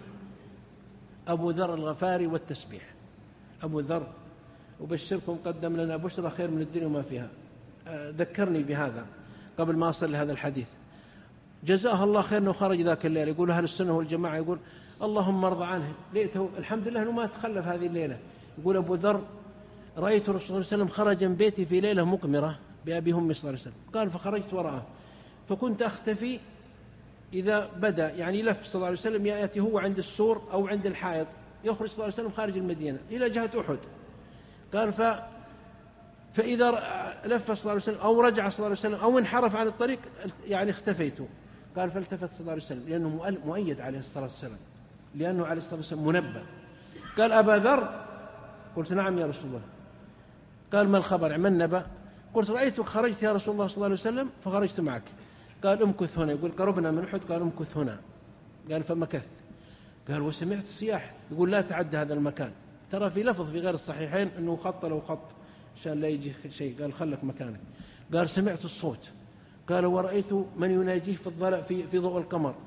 أبو ذر الغفاري والتسبيح. أبو ذر أبشركم قدم لنا بشرى خير من الدنيا وما فيها. ذكرني بهذا قبل ما أصل لهذا الحديث. جزاه الله خير أنه خرج ذاك الليل، يقول أهل السنة والجماعة، يقول اللهم ارضى عنه، ليته الحمد لله أنه ما تخلف هذه الليلة. يقول أبو ذر رأيت الرسول صلى الله عليه وسلم خرج من بيتي في ليلة مقمرة بأبي همي صلى الله عليه وسلم. قال فخرجت وراءه فكنت أختفي إذا بدأ يعني لف صلى الله عليه وسلم يأتي هو عند السور أو عند الحائط، يخرج صلى الله عليه وسلم خارج المدينة إلى جهة أحد. قال فإذا لف صلى الله عليه وسلم أو رجع صلى الله عليه وسلم أو انحرف عن الطريق يعني اختفيت. قال فالتفت صلى الله عليه وسلم لأنه مؤيد عليه الصلاة والسلام، لأنه عليه الصلاة والسلام منبه. قال أبا ذر؟ قلت نعم يا رسول الله. قال ما الخبر ما النبأ؟ قلت رأيتك خرجت يا رسول الله صلى الله عليه وسلم فخرجت معك. قال امكث هنا. يقول قربنا من أحد. قال امكث هنا. قال فمكثت. قال وسمعت الصياح. يقول لا تعد هذا المكان، ترى في لفظ في غير الصحيحين أنه خط له خط عشان لا يجي شيء. قال خلك مكانك. قال سمعت الصوت. قال ورأيت من يناجيه في الضلع في ضوء القمر.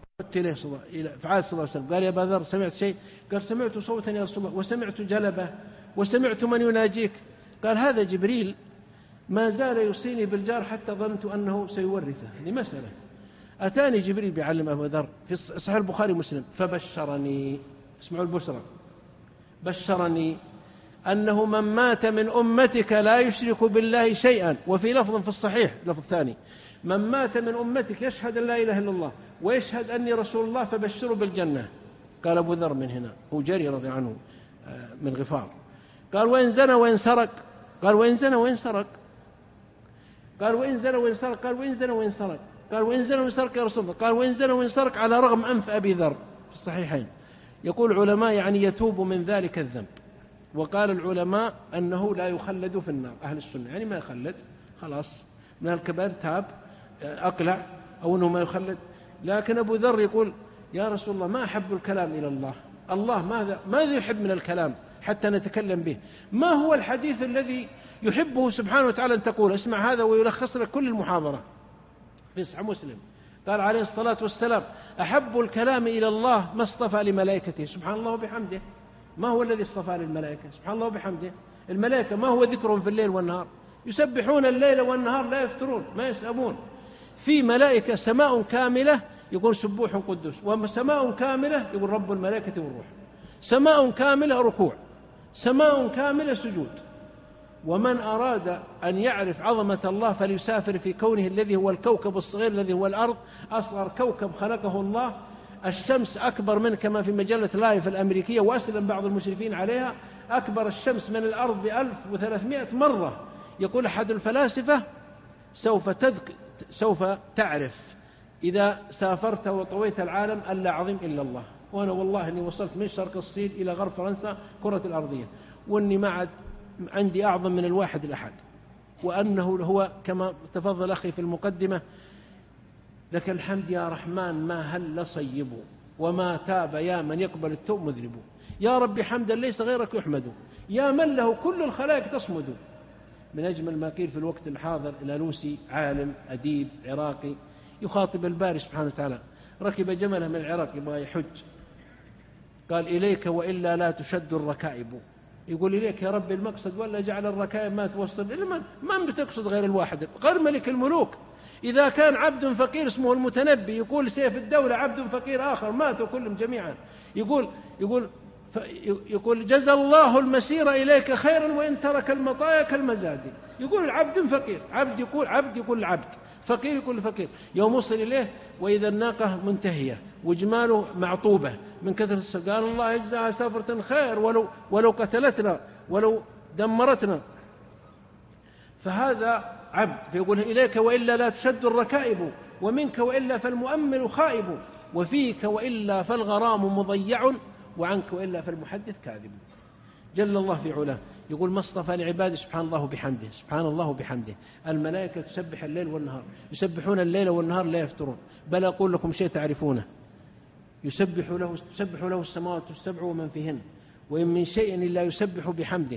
فعاد صلى الله عليه وسلم. قال يا أبا ذر سمعت شيء؟ قال سمعت صوتا يا رسول الله وسمعت جلبة وسمعت من يناجيك. قال هذا جبريل ما زال يوصيني بالجار حتى ظننت أنه سيورثه لمسألة. أتاني جبريل بيعلم أبو ذر في صحيح البخاري ومسلم فبشرني، اسمعوا البشرى، بشرني أنه من مات من أمتك لا يشرك بالله شيئا. وفي لفظ في الصحيح لفظ ثاني من مات من أمتك يشهد أن لا إله إلا الله ويشهد أني رسول الله فبشروا بالجنة. قال أبو ذر من هنا هو جري رضي عنه من غفار. قال وإن زنى وإن سرق. قال وإن زنى وإن سرق. قال وإن زنى وإن سرق. قال وإن زنى وإن سرق. قال وإن زنى وإن سرق يا رسول الله. قال وإن زنى وإن سرق على رغم أنف أبي ذر في الصحيحين. يقول العلماء يعني يتوب من ذلك الذنب. وقال العلماء أنه لا يخلد في النار. أهل السنة يعني ما يخلد، خلاص من الكبائر تاب أقلع، أو أنه ما يخلد. لكن أبو ذر يقول يا رسول الله ما أحب الكلام إلى الله. الله ماذا يحب من الكلام حتى نتكلم به؟ ما هو الحديث الذي يحبه سبحانه وتعالى أن تقول؟ اسمع هذا ويلخص لك كل المحاضرة في صحيح مسلم. قال عليه الصلاة والسلام أحب الكلام إلى الله ما اصطفى لملائكته سبحان الله وبحمده. ما هو الذي اصطفى للملائكة سبحان الله وبحمده؟ الملائكة ما هو ذكرهم في الليل والنهار؟ يسبحون الليل والنهار لا يفترون ما يسأمون. في ملائكة سماء كاملة يقول سبوح قدوس، وسماء كاملة يقول رب الملائكة والروح، سماء كاملة ركوع، سماء كاملة سجود. ومن أراد أن يعرف عظمة الله فليسافر في كونه الذي هو الكوكب الصغير الذي هو الأرض، أصغر كوكب خلقه الله. الشمس أكبر منه كما في مجلة لايف الأمريكية، وأسلم بعض المشرفين عليها، أكبر الشمس من الأرض ب1300 مرة. يقول أحد الفلاسفة سوف تعرف إذا سافرت وطويت العالم أن لا عظيم إلا الله. وأنا والله أني وصلت من شرق الصين إلى غرب فرنسا كرة الأرضية، وأني ما عندي أعظم من الواحد الأحد، وأنه هو كما تفضل أخي في المقدمة لك الحمد يا رحمن ما هل صيبوا وما تاب يا من يقبل التوب مذنبوا. يا رب حمدا ليس غيرك يحمد، يا من له كل الخلائق تصمد. من أجمل ما قيل في الوقت الحاضر الألوسي عالم أديب عراقي يخاطب الباري سبحانه وتعالى ركب جمله من العراق يبغى يحج، قال إليك وإلا لا تشد الركائب. يقول إليك يا رب المقصد، ولا جعل الركائب ما توصل إلا ما بتقصد غير الواحد، غير ملك الملوك. إذا كان عبد فقير اسمه المتنبي يقول سيف الدولة عبد فقير آخر ماتوا كلهم جميعا، يقول جزى الله المسير إليك خيرا وإن ترك المطايا كالمزادي. يقول العبد فقير، عبد يقول العبد، فقير يقول الفقير. يوم وصل إليه وإذا الناقة منتهية وجماله معطوبة من كثرة قال الله يجزاها سفرة خير ولو قتلتنا ولو دمرتنا. فهذا عبد، فيقول إليك وإلا لا تشد الركائب، ومنك وإلا فالمؤمل خائب، وفيك وإلا فالغرام مضيع، وعنك وإلا فالمحدث كاذب. جل الله في علاه يقول ما اصطفى لعباده سبحان الله بحمده، سبحان الله بحمده. الملائكة تسبح الليل والنهار، يسبحون الليل والنهار لا يفترون. بل أقول لكم شيء تعرفونه، تسبح له السماوات السبع ومن فيهن، وإن من شيء إلا يسبح بحمده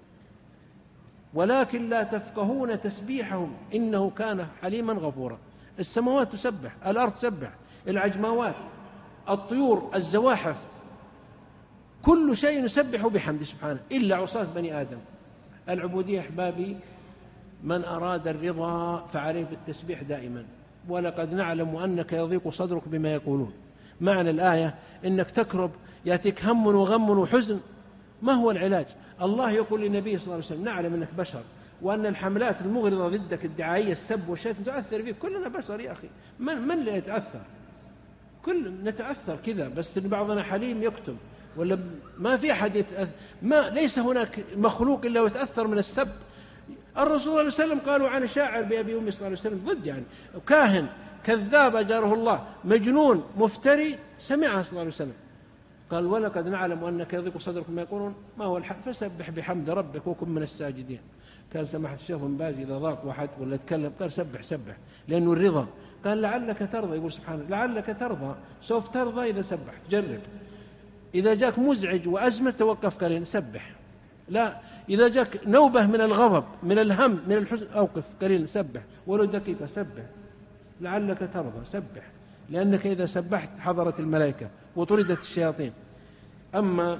ولكن لا تفقهون تسبيحهم إنه كان حليما غفورا. السماوات تسبح، الأرض تسبح، العجماوات، الطيور، الزواحف، كل شيء يسبح بحمده سبحانه إلا عصاة بني آدم. العبودية أحبابي من أراد الرضا فعليه بالتسبيح دائما، ولقد نعلم أنك يضيق صدرك بما يقولون. معنى الآية إنك تكرب، يأتيك هم وغم وحزن، ما هو العلاج؟ الله يقول للنبي صلى الله عليه وسلم نعلم أنك بشر، وأن الحملات المغرضة ضدك الدعائية السب والشتم تؤثر فيك، كلنا بشر يا أخي، من لا يتأثر؟ كل نتأثر كذا، بس بعضنا حليم يكتم، ولا ما في أحد ليس هناك مخلوق إلا ويتأثر من السب. الرسول صلى الله عليه وسلم قالوا عن شاعر بأبي أمي صلى الله عليه وسلم ضد، يعني كاهن كذاب أجاره الله، مجنون مفتري، سمعها صلى الله عليه وسلم. قال ولقد نعلم أنك يضيق صدرك ما يقولون ما هو الحق فسبح بحمد ربك وكن من الساجدين. كان سماحة الشيخ بن باز إذا ضاق واحد ولا يتكلم قال سبح لأنه الرضا. قال لعلك ترضى، يقول سبحانه لعلك ترضى، سوف ترضى إذا سبحت، جرب. إذا جاك مزعج وأزمة توقف قليلا سبح، لا إذا جاك نوبة من الغضب من الهم من الحزن أوقف قليلا سبح ولو دقيقة سبح، لعلك ترضى سبح، لأنك إذا سبحت حضرت الملائكة وطردت الشياطين. أما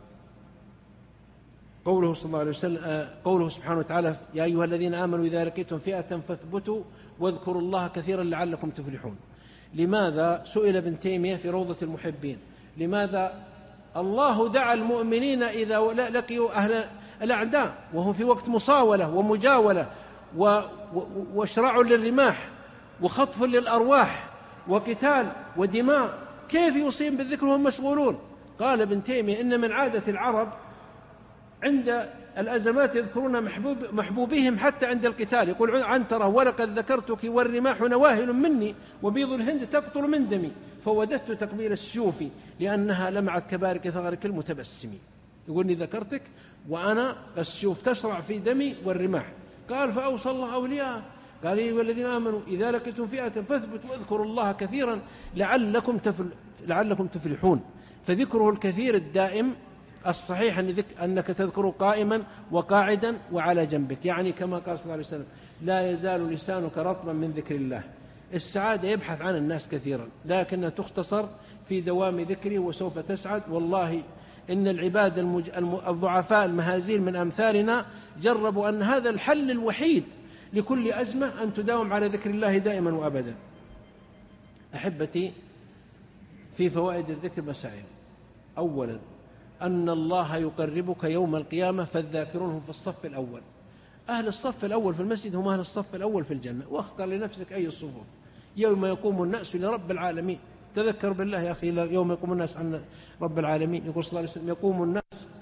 قوله صلى الله عليه وسلم، قوله سبحانه وتعالى يا أيها الذين آمنوا إذا لقيتم فئة فاثبتوا واذكروا الله كثيرا لعلكم تفلحون. لماذا سئل ابن تيمية في روضة المحبين لماذا الله دعا المؤمنين إذا لقيوا أهل الأعداء وهو في وقت مصاولة ومجاولة واشراع للرماح وخطف للأرواح وقتال ودماء، كيف يصيب بالذكر وهم مشغولون؟ قال ابن تيمية إن من عادة العرب عند الأزمات يذكرون محبوبهم حتى عند القتال. يقول عنترة ولقد ذكرتك والرماح نواهل مني وبيض الهند تقطر من دمي فوددت تقبيل السيوف لأنها لمعت كبارك ثغرك المتبسم. يقول إني ذكرتك وأنا السيوف تشرع في دمي والرماح. قال فأوصى الله أولياء قال أيها الذين آمنوا إذا لقيتم فئة فاثبتوا واذكروا الله كثيرا لعلكم تفلحون. فذكره الكثير الدائم الصحيح أنك تذكره قائما وقاعدا وعلى جنبك، يعني كما قال صلى الله عليه وسلم لا يزال لسانك رطبا من ذكر الله. السعادة يبحث عن الناس كثيرا لكنها تختصر في دوام ذكره وسوف تسعد. والله إن العباد الضعفاء المهازيل من أمثالنا جربوا أن هذا الحل الوحيد لكل أزمة أن تداوم على ذكر الله دائما وأبدا. أحبتي في فوائد الذكر مسائل. أولا أن الله يقربك يوم القيامة فالذاكرون هم في الصف الأول. أهل الصف الأول في المسجد هم أهل الصف الأول في الجنة. واختر لنفسك أي الصفوف. يوم يقوم الناس لرب العالمين، تذكر بالله يا أخي يوم يقوم الناس عن رب العالمين. يقول صلى الله عليه وسلم يقوم الناس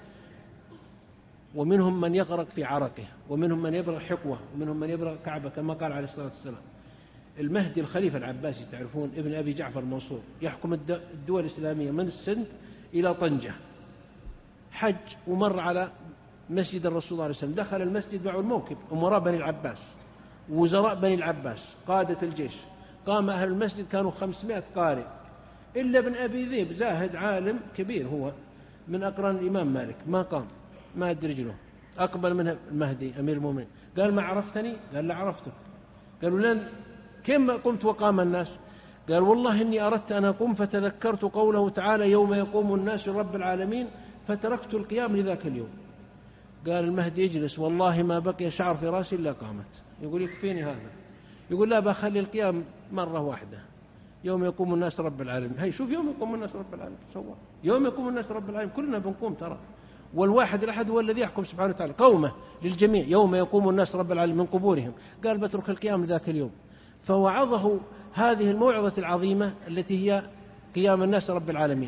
ومنهم من يغرق في عرقه ومنهم من يبرق حقوة ومنهم من يبرق كعبة كما قال عليه الصلاة والسلام. المهدي الخليفة العباسي تعرفون ابن أبي جعفر المنصور يحكم الدول الإسلامية من السند إلى طنجة. حج ومر على مسجد الرسول صلى الله عليه وسلم، دخل المسجد معه الموكب أمراء بني العباس ووزراء بني العباس قادة الجيش. قام أهل المسجد كانوا 500 قارئ إلا ابن أبي ذئب زاهد عالم كبير هو من أقران الإمام مالك ما قام، ما أدري رجله. أقبل منه المهدي أمير المؤمنين قال ما عرفتني؟ قال لا عرفتك. قالوا لن كم قمت وقام الناس؟ قال والله إني أردت أن أقوم فتذكرت قوله تعالى يوم يقوم الناس رب العالمين فتركت القيام لذاك اليوم. قال المهدي يجلس والله ما بقي شعر في راسي إلا قامت. يقول يكفيني هذا. يقول لا بخلي القيام مرة واحدة يوم يقوم الناس رب العالمين. هاي شوف يوم يقوم الناس رب العالمين تصور يوم يقوم الناس رب العالمين كلنا بنقوم ترى، والواحد الأحد هو الذي يحكم سبحانه وتعالى قومه للجميع يوم يقوم الناس رب العالمين من قبورهم. قال بترك القيام ذاك اليوم. فوعظه هذه الموعظة العظيمة التي هي قيام الناس رب العالمين.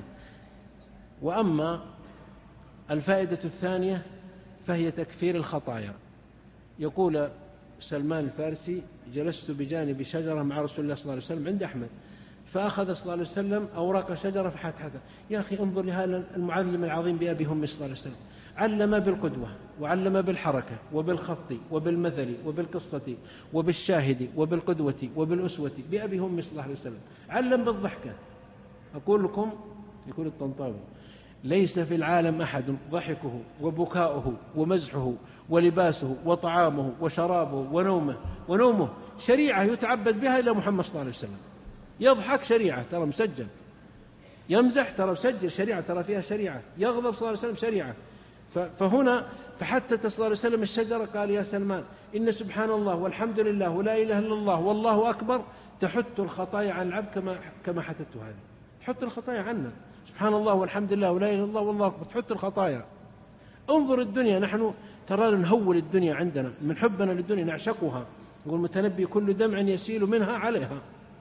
وأما الفائدة الثانية فهي تكفير الخطايا. يقول سلمان الفارسي جلست بجانب شجرة مع رسول الله صلى الله عليه وسلم عند أحمد، فأخذ صلى الله عليه وسلم أوراق شجرة فحتحتها. يا أخي انظر لهذا المعلم العظيم بأبي هم صلى الله عليه وسلم، علم بالقدوة وعلم بالحركة وبالخط وبالمثل وبالقصة وبالشاهد وبالقدوة وبالأسوة بأبي هم صلى الله عليه وسلم. علم بالضحكة. أقول لكم يقول الطنطاوي ليس في العالم أحد ضحكه وبكاؤه ومزحه ولباسه وطعامه وشرابه ونومه شريعة يتعبد بها إلى محمد صلى الله عليه وسلم. يضحك شريعة ترى مسجل، يمزح ترى مسجل شريعة ترى فيها شريعة، يغضب صلى الله عليه وسلم شريعة. فهنا فحتى صلى الله عليه وسلم الشجرة قال يا سلمان إن سبحان الله والحمد لله ولا إله إلا الله والله أكبر تحت الخطايا عن العبد كما حتت هذه. تحط الخطايا عنا سبحان الله والحمد لله ولا إله إلا الله والله أكبر تحط الخطايا. انظر الدنيا نحن ترى نهول الدنيا عندنا من حبنا للدنيا نعشقها. يقول المتنبي كل دمع يسيل منها عليها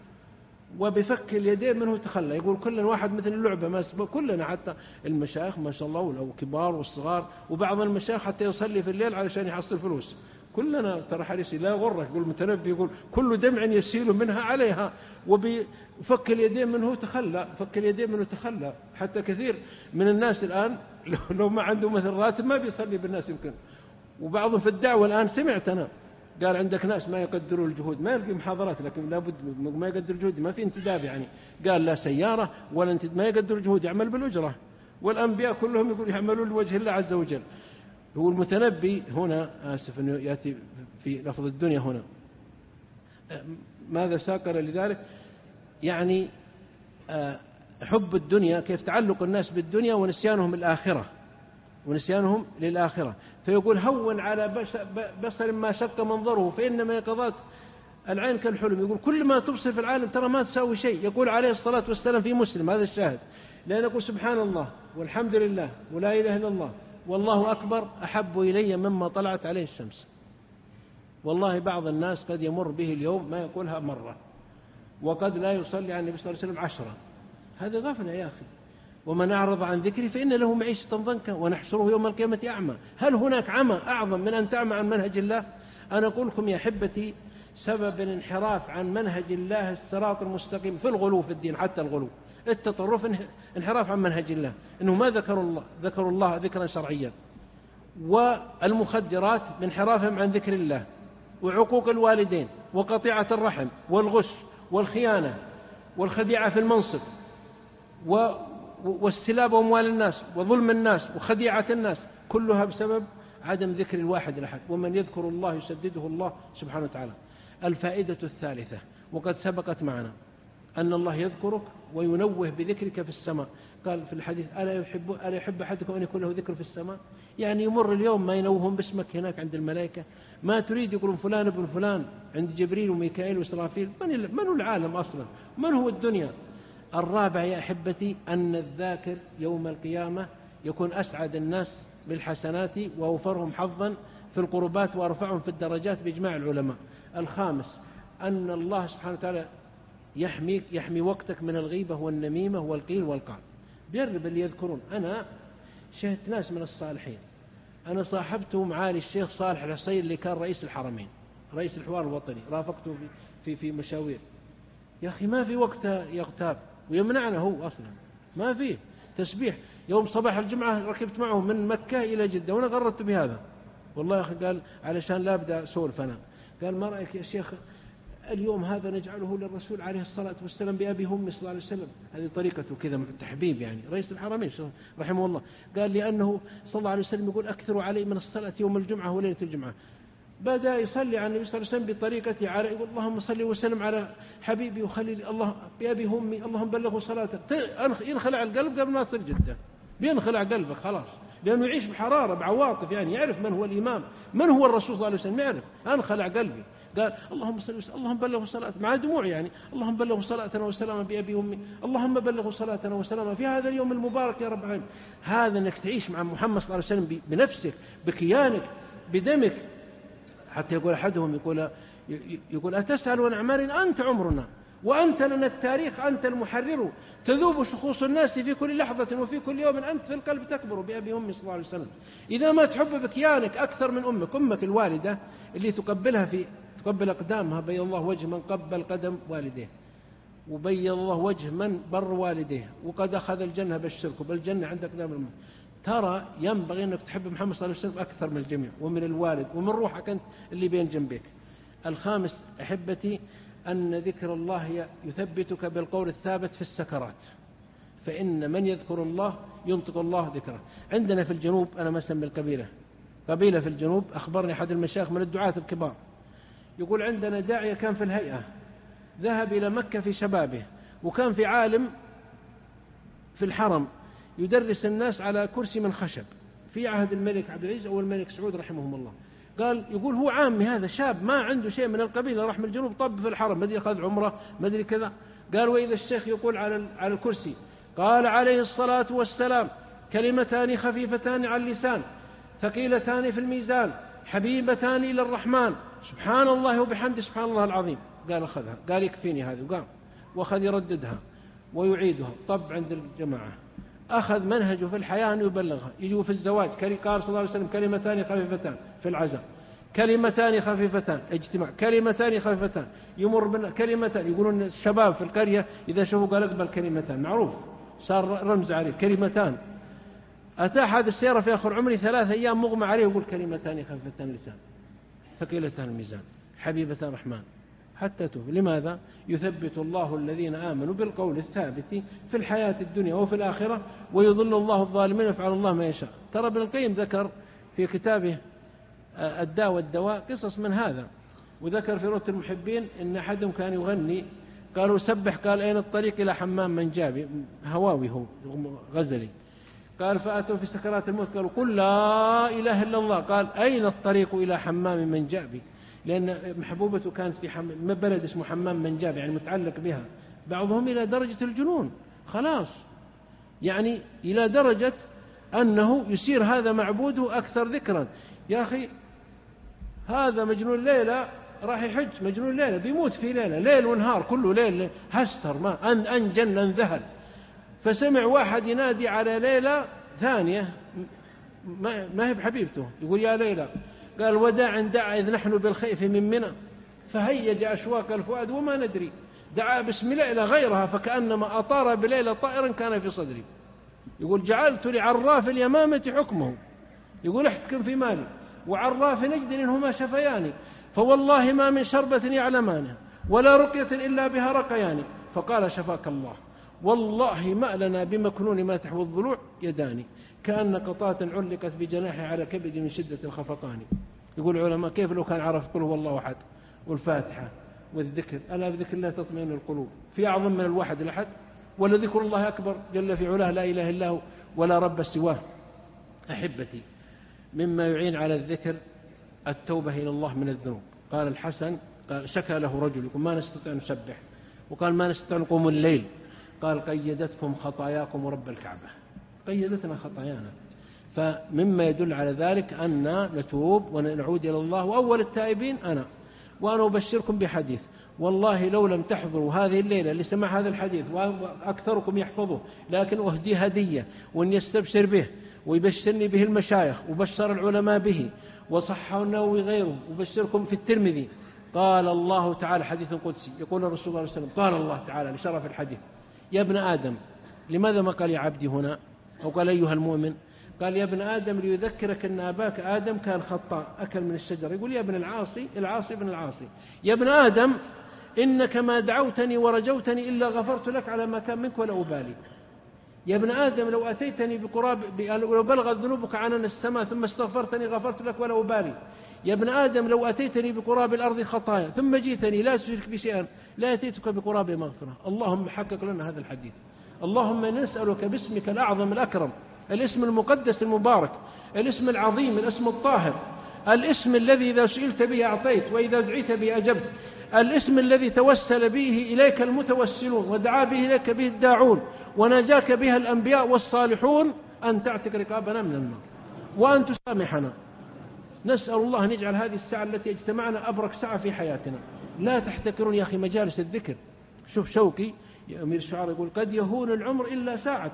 وبفك اليدين منه تخلى. يقول كلنا واحد مثل اللعبة ما كلنا حتى المشايخ ما شاء الله والكبار والصغار وبعض المشايخ حتى يصلي في الليل علشان يحصل فلوس. كلنا ترى حريصي لا غرك. يقول المتنبي يقول كل دمع يسيل منها عليها وبفك اليدين منه تخلى. فك اليدين منه تخلى. حتى كثير من الناس الآن لو ما عنده مثل راتب ما بيصلي بالناس يمكن. وبعضهم في الدعوة الآن سمعت أنا قال عندك ناس ما يقدروا الجهود ما يلقي محاضرات لكن لابد ما يقدر الجهود ما في انتداب يعني. قال لا سيارة ولا ما يقدر الجهود يعمل بالأجرة. والأنبياء كلهم يقول يعملون لوجه الله عز وجل. هو المتنبي هنا آسف أنه يأتي في لفظ الدنيا هنا ماذا ساقر لذلك يعني حب الدنيا كيف تعلق الناس بالدنيا ونسيانهم الآخرة ونسيانهم للآخرة. فيقول هون على بصر ما شق منظره فإنما يقظات العين كالحلم. يقول كل ما تبصر في العالم ترى ما تساوي شيء. يقول عليه الصلاة والسلام في مسلم هذا الشاهد لأن يقول سبحان الله والحمد لله ولا إله إلا الله والله أكبر أحب إلي مما طلعت عليه الشمس. والله بعض الناس قد يمر به اليوم ما يقولها مرة وقد لا يصلي على النبي صلى الله عليه وسلم 10. هذا غفلة يا أخي. ومن أعرض عن ذكري فإن له معيشة ضنكا ونحشره يوم القيامة أعمى. هل هناك عمى أعظم من أن تعمى عن منهج الله؟ أنا أقول لكم يا حبتي سبب الانحراف عن منهج الله الصراط المستقيم في الغلو في الدين حتى الغلو التطرف انحراف عن منهج الله إنه ما ذكروا الله ذكرا شرعيا. والمخدرات من انحرافهم عن ذكر الله وعقوق الوالدين وقطيعة الرحم والغش والخيانة والخديعة في المنصب واستلاب أموال الناس وظلم الناس وخديعة الناس كلها بسبب عدم ذكر الواحد الأحد. ومن يذكر الله يسدده الله سبحانه وتعالى. الفائدة الثالثة وقد سبقت معنا أن الله يذكرك وينوه بذكرك في السماء. قال في الحديث ألا يحب أحدكم أن يكون له ذكر في السماء. يعني يمر اليوم ما ينوهم باسمك هناك عند الملائكة ما تريد يقولون فلان ابن فلان عند جبريل وميكائيل وإسرافيل. من هو العالم أصلا من هو الدنيا. الرابع يا أحبتي أن الذاكر يوم القيامة يكون أسعد الناس بالحسنات وأوفرهم حظا في القربات وأرفعهم في الدرجات بإجماع العلماء. الخامس أن الله سبحانه وتعالى يحمي وقتك من الغيبة والنميمة والقيل والقال. بيرب اللي يذكرون. أنا شهدت ناس من الصالحين. أنا صاحبته معالي الشيخ صالح الحصير اللي كان رئيس الحرمين رئيس الحوار الوطني رافقته في مشاوير. يا أخي ما في وقت يغتاب ويمنعنا هو أصلا ما فيه تسبيح. يوم صباح الجمعة ركبت معه من مكة إلى جدة وأنا غردت بهذا والله يا أخي. قال علشان لا أبدأ سولف أنا. قال ما رأيك يا شيخ اليوم هذا نجعله للرسول عليه الصلاة والسلام بأبي هم صلى الله عليه وسلم. هذه طريقته كذا من التحبيب يعني رئيس الحرمين رحمه الله. قال لأنه صلى الله عليه وسلم يقول أكثروا علي من الصلاة يوم الجمعة وليلة الجمعة. بدأ يصلي على النبي صلى الله عليه وسلم بطريقته، على يقول اللهم صل وسلم على حبيبي وخليلي الله بأبي أمي اللهم بلغوا صلاته. ينخلع القلب قبل ما تصير جدة، بينخلع قلبك خلاص، لأنه يعيش بحرارة بعواطف، يعني يعرف من هو الإمام، من هو الرسول صلى الله عليه وسلم، يعرف. أنخلع قلبي، قال اللهم صل وسلم اللهم بلغوا صلاتنا مع دموع، يعني اللهم بلغوا صلاتنا وسلامة بأبي أمي، اللهم بلغوا صلاتنا وسلامة في هذا اليوم المبارك يا رب العالمين. هذا أنك تعيش مع محمد صلى الله عليه وسلم بنفسك بكيانك بدمك. حتى يقول أحدهم يقول أتسأل عن أعمال أنت عمرنا وأنت لنا التاريخ، أنت المحرر، تذوب شخوص الناس في كل لحظة وفي كل يوم، أنت في القلب تكبر بأبي أمي صلى الله عليه وسلم. إذا ما تحب بكيانك أكثر من أمك الوالدة اللي تقبل أقدامها، بيض الله وجه من قبل قدم والديه، وبيض الله وجه من بر والديه، وقد أخذ الجنة بالشرك، وبالجنة عند أقدام الماء. ترى ينبغي أنك تحب محمد صلى الله عليه وسلم أكثر من الجميع، ومن الوالد، ومن روحك أنت اللي بين جنبك. الخامس أحبتي أن ذكر الله يثبتك بالقول الثابت في السكرات، فإن من يذكر الله ينطق الله ذكره. عندنا في الجنوب، أنا ما أسمي قبيلة في الجنوب، أخبرني أحد المشايخ من الدعاة الكبار، يقول عندنا داعية كان في الهيئة، ذهب إلى مكة في شبابه، وكان في عالم في الحرم يدرس الناس على كرسي من خشب في عهد الملك عبد العزيز أو الملك سعود رحمهم الله. يقول هو عامي، هذا شاب ما عنده شيء من القبيلة، راح من الجنوب طب في الحرم، ما أدري أخذ عمره ما أدري كذا. قال وإذا الشيخ يقول على الكرسي، قال عليه الصلاة والسلام كلمتان خفيفتان على اللسان ثقيلتان في الميزان حبيبتان إلى الرحمن سبحان الله وبحمده سبحان الله العظيم. قال أخذها، قال يكفيني هذه، وقام وأخذ يرددها ويعيدها. طب عند الجماعة أخذ منهجه في الحياة أن يبلغها. يجوا في الزواج قال صلى الله عليه وسلم كلمتان خفيفتان في العزاء، كلمتان خفيفتان اجتماع، كلمتان خفيفتان يمر بنا كلمتان. يقولون الشباب في القرية إذا شافوا قال اقبل كلمتان، معروف صار رمز عليه كلمتان. أتى أحد السيارة في آخر عمري 3 أيام مغمى عليه يقول كلمتان خفيفتان لسان ثقيلتان الميزان حبيبتان الرحمن حتى توب. لماذا؟ يثبت الله الذين آمنوا بالقول الثابت في الحياة الدنيا وفي الآخرة، ويضل الله الظالمين ويفعل الله ما يشاء. ترى ابن القيم ذكر في كتابه الداء والدواء قصص من هذا، وذكر في روضة المحبين إن أحدهم كان يغني، قالوا سبح، قال أين الطريق إلى حمام من جابي، هواوي هو غزلي. قال فأتوا في سكرات الموت قالوا قل لا إله إلا الله، قال أين الطريق إلى حمام من جابي، لأن محبوبته كانت في بلد اسمه حمام من جابي، يعني متعلق بها. بعضهم إلى درجة الجنون خلاص، يعني إلى درجة أنه يصير هذا معبوده أكثر ذكرا. يا أخي هذا مجنون ليلة راح يحج، مجنون ليلة بيموت في ليلة، ليل ونهار كله ليل، هستر ما أنجن انذهل. فسمع واحد ينادي على ليلة ثانية ما هي بحبيبته، يقول يا ليلى، قال وداع دعا إذ نحن بالخيف من منى فهيج أشواق الفؤاد وما ندري، دعا باسم ليلى غيرها فكأنما أطار بليلى طائرا كان في صدري. يقول جعلت لعراف اليمامة حكمه، يقول احكم في مالي، وعراف نجد إنهما شفياني، فوالله ما من شربة يعلمانه ولا رقية إلا بها رقياني. فقال شفاك الله، والله ما لنا بمكنون ما تحوي الضلوع يداني، كأن قطاة علقت بجناحي على كبد من شدة الخفقان. يقول العلماء كيف لو كان عرف قل هو الله أحد والفاتحة والذكر، ألا بذكر الله تطمئن القلوب، في أعظم من الواحد الأحد، ولا ذكر الله أكبر جل في علاه لا إله إلا هو ولا رب سواه. أحبتي مما يعين على الذكر التوبة إلى الله من الذنوب. قال الحسن قال شكى له رجل يقول ما نستطيع نسبح، وقال ما نستطيع نقوم الليل، قال قيدتكم خطاياكم ورب الكعبة، قيدتنا خطايانا. فمما يدل على ذلك أن نتوب ونعود إلى الله، وأول التائبين وأنا أبشركم بحديث، والله لو لم تحضروا هذه الليلة لسماع هذا الحديث وأكثركم يحفظه، لكن أهدي هدية وأن يستبشر به ويبشرني به المشايخ وبشر العلماء به وصحه النووي غيره وبشركم في الترمذي. قال الله تعالى حديث قدسي، يقول الرسول صلى الله عليه وسلم قال الله تعالى لشرف الحديث يا ابن آدم، لماذا ما قال يا عبدي هنا أو قال أيها المؤمن؟ قال يا ابن آدم ليذكرك أن أباك آدم كان خطاء أكل من الشجر. يقول يا ابن العاصي ابن العاصي، يا ابن آدم إنك ما دعوتني ورجوتني إلا غفرت لك على ما كان منك ولا أبالي. يا ابن آدم لو أتيتني لو بلغت ذنوبك عنان السماء ثم استغفرتني غفرت لك ولا أبالي. يا ابن آدم لو أتيتني بقراب الأرض خطايا ثم جئتني لا تشرك بي شيئا لا أتيتك بقراب مغفرة. اللهم حقق لنا هذا الحديث. اللهم نسألك باسمك الأعظم الأكرم، الاسم المقدس المبارك، الاسم العظيم، الاسم الطاهر، الاسم الذي إذا سئلت به أعطيت وإذا دعيت به أجبت، الاسم الذي توسل به إليك المتوسلون ودعا به إليك به الداعون ونجاك بها الأنبياء والصالحون، أن تعتق رقابنا من النار وأن تسامحنا. نسأل الله أن يجعل هذه الساعة التي اجتمعنا أبرك ساعة في حياتنا. لا تحتكرون يا أخي مجالس الذكر. شوف شوقي يا أمير الشعراء يقول قد يهون العمر إلا ساعة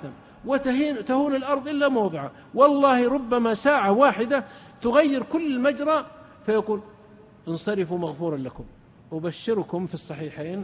وتهون الأرض إلا موضعه. والله ربما ساعة واحدة تغير كل المجرى، فيقول انصرفوا مغفورا لكم. أبشركم في الصحيحين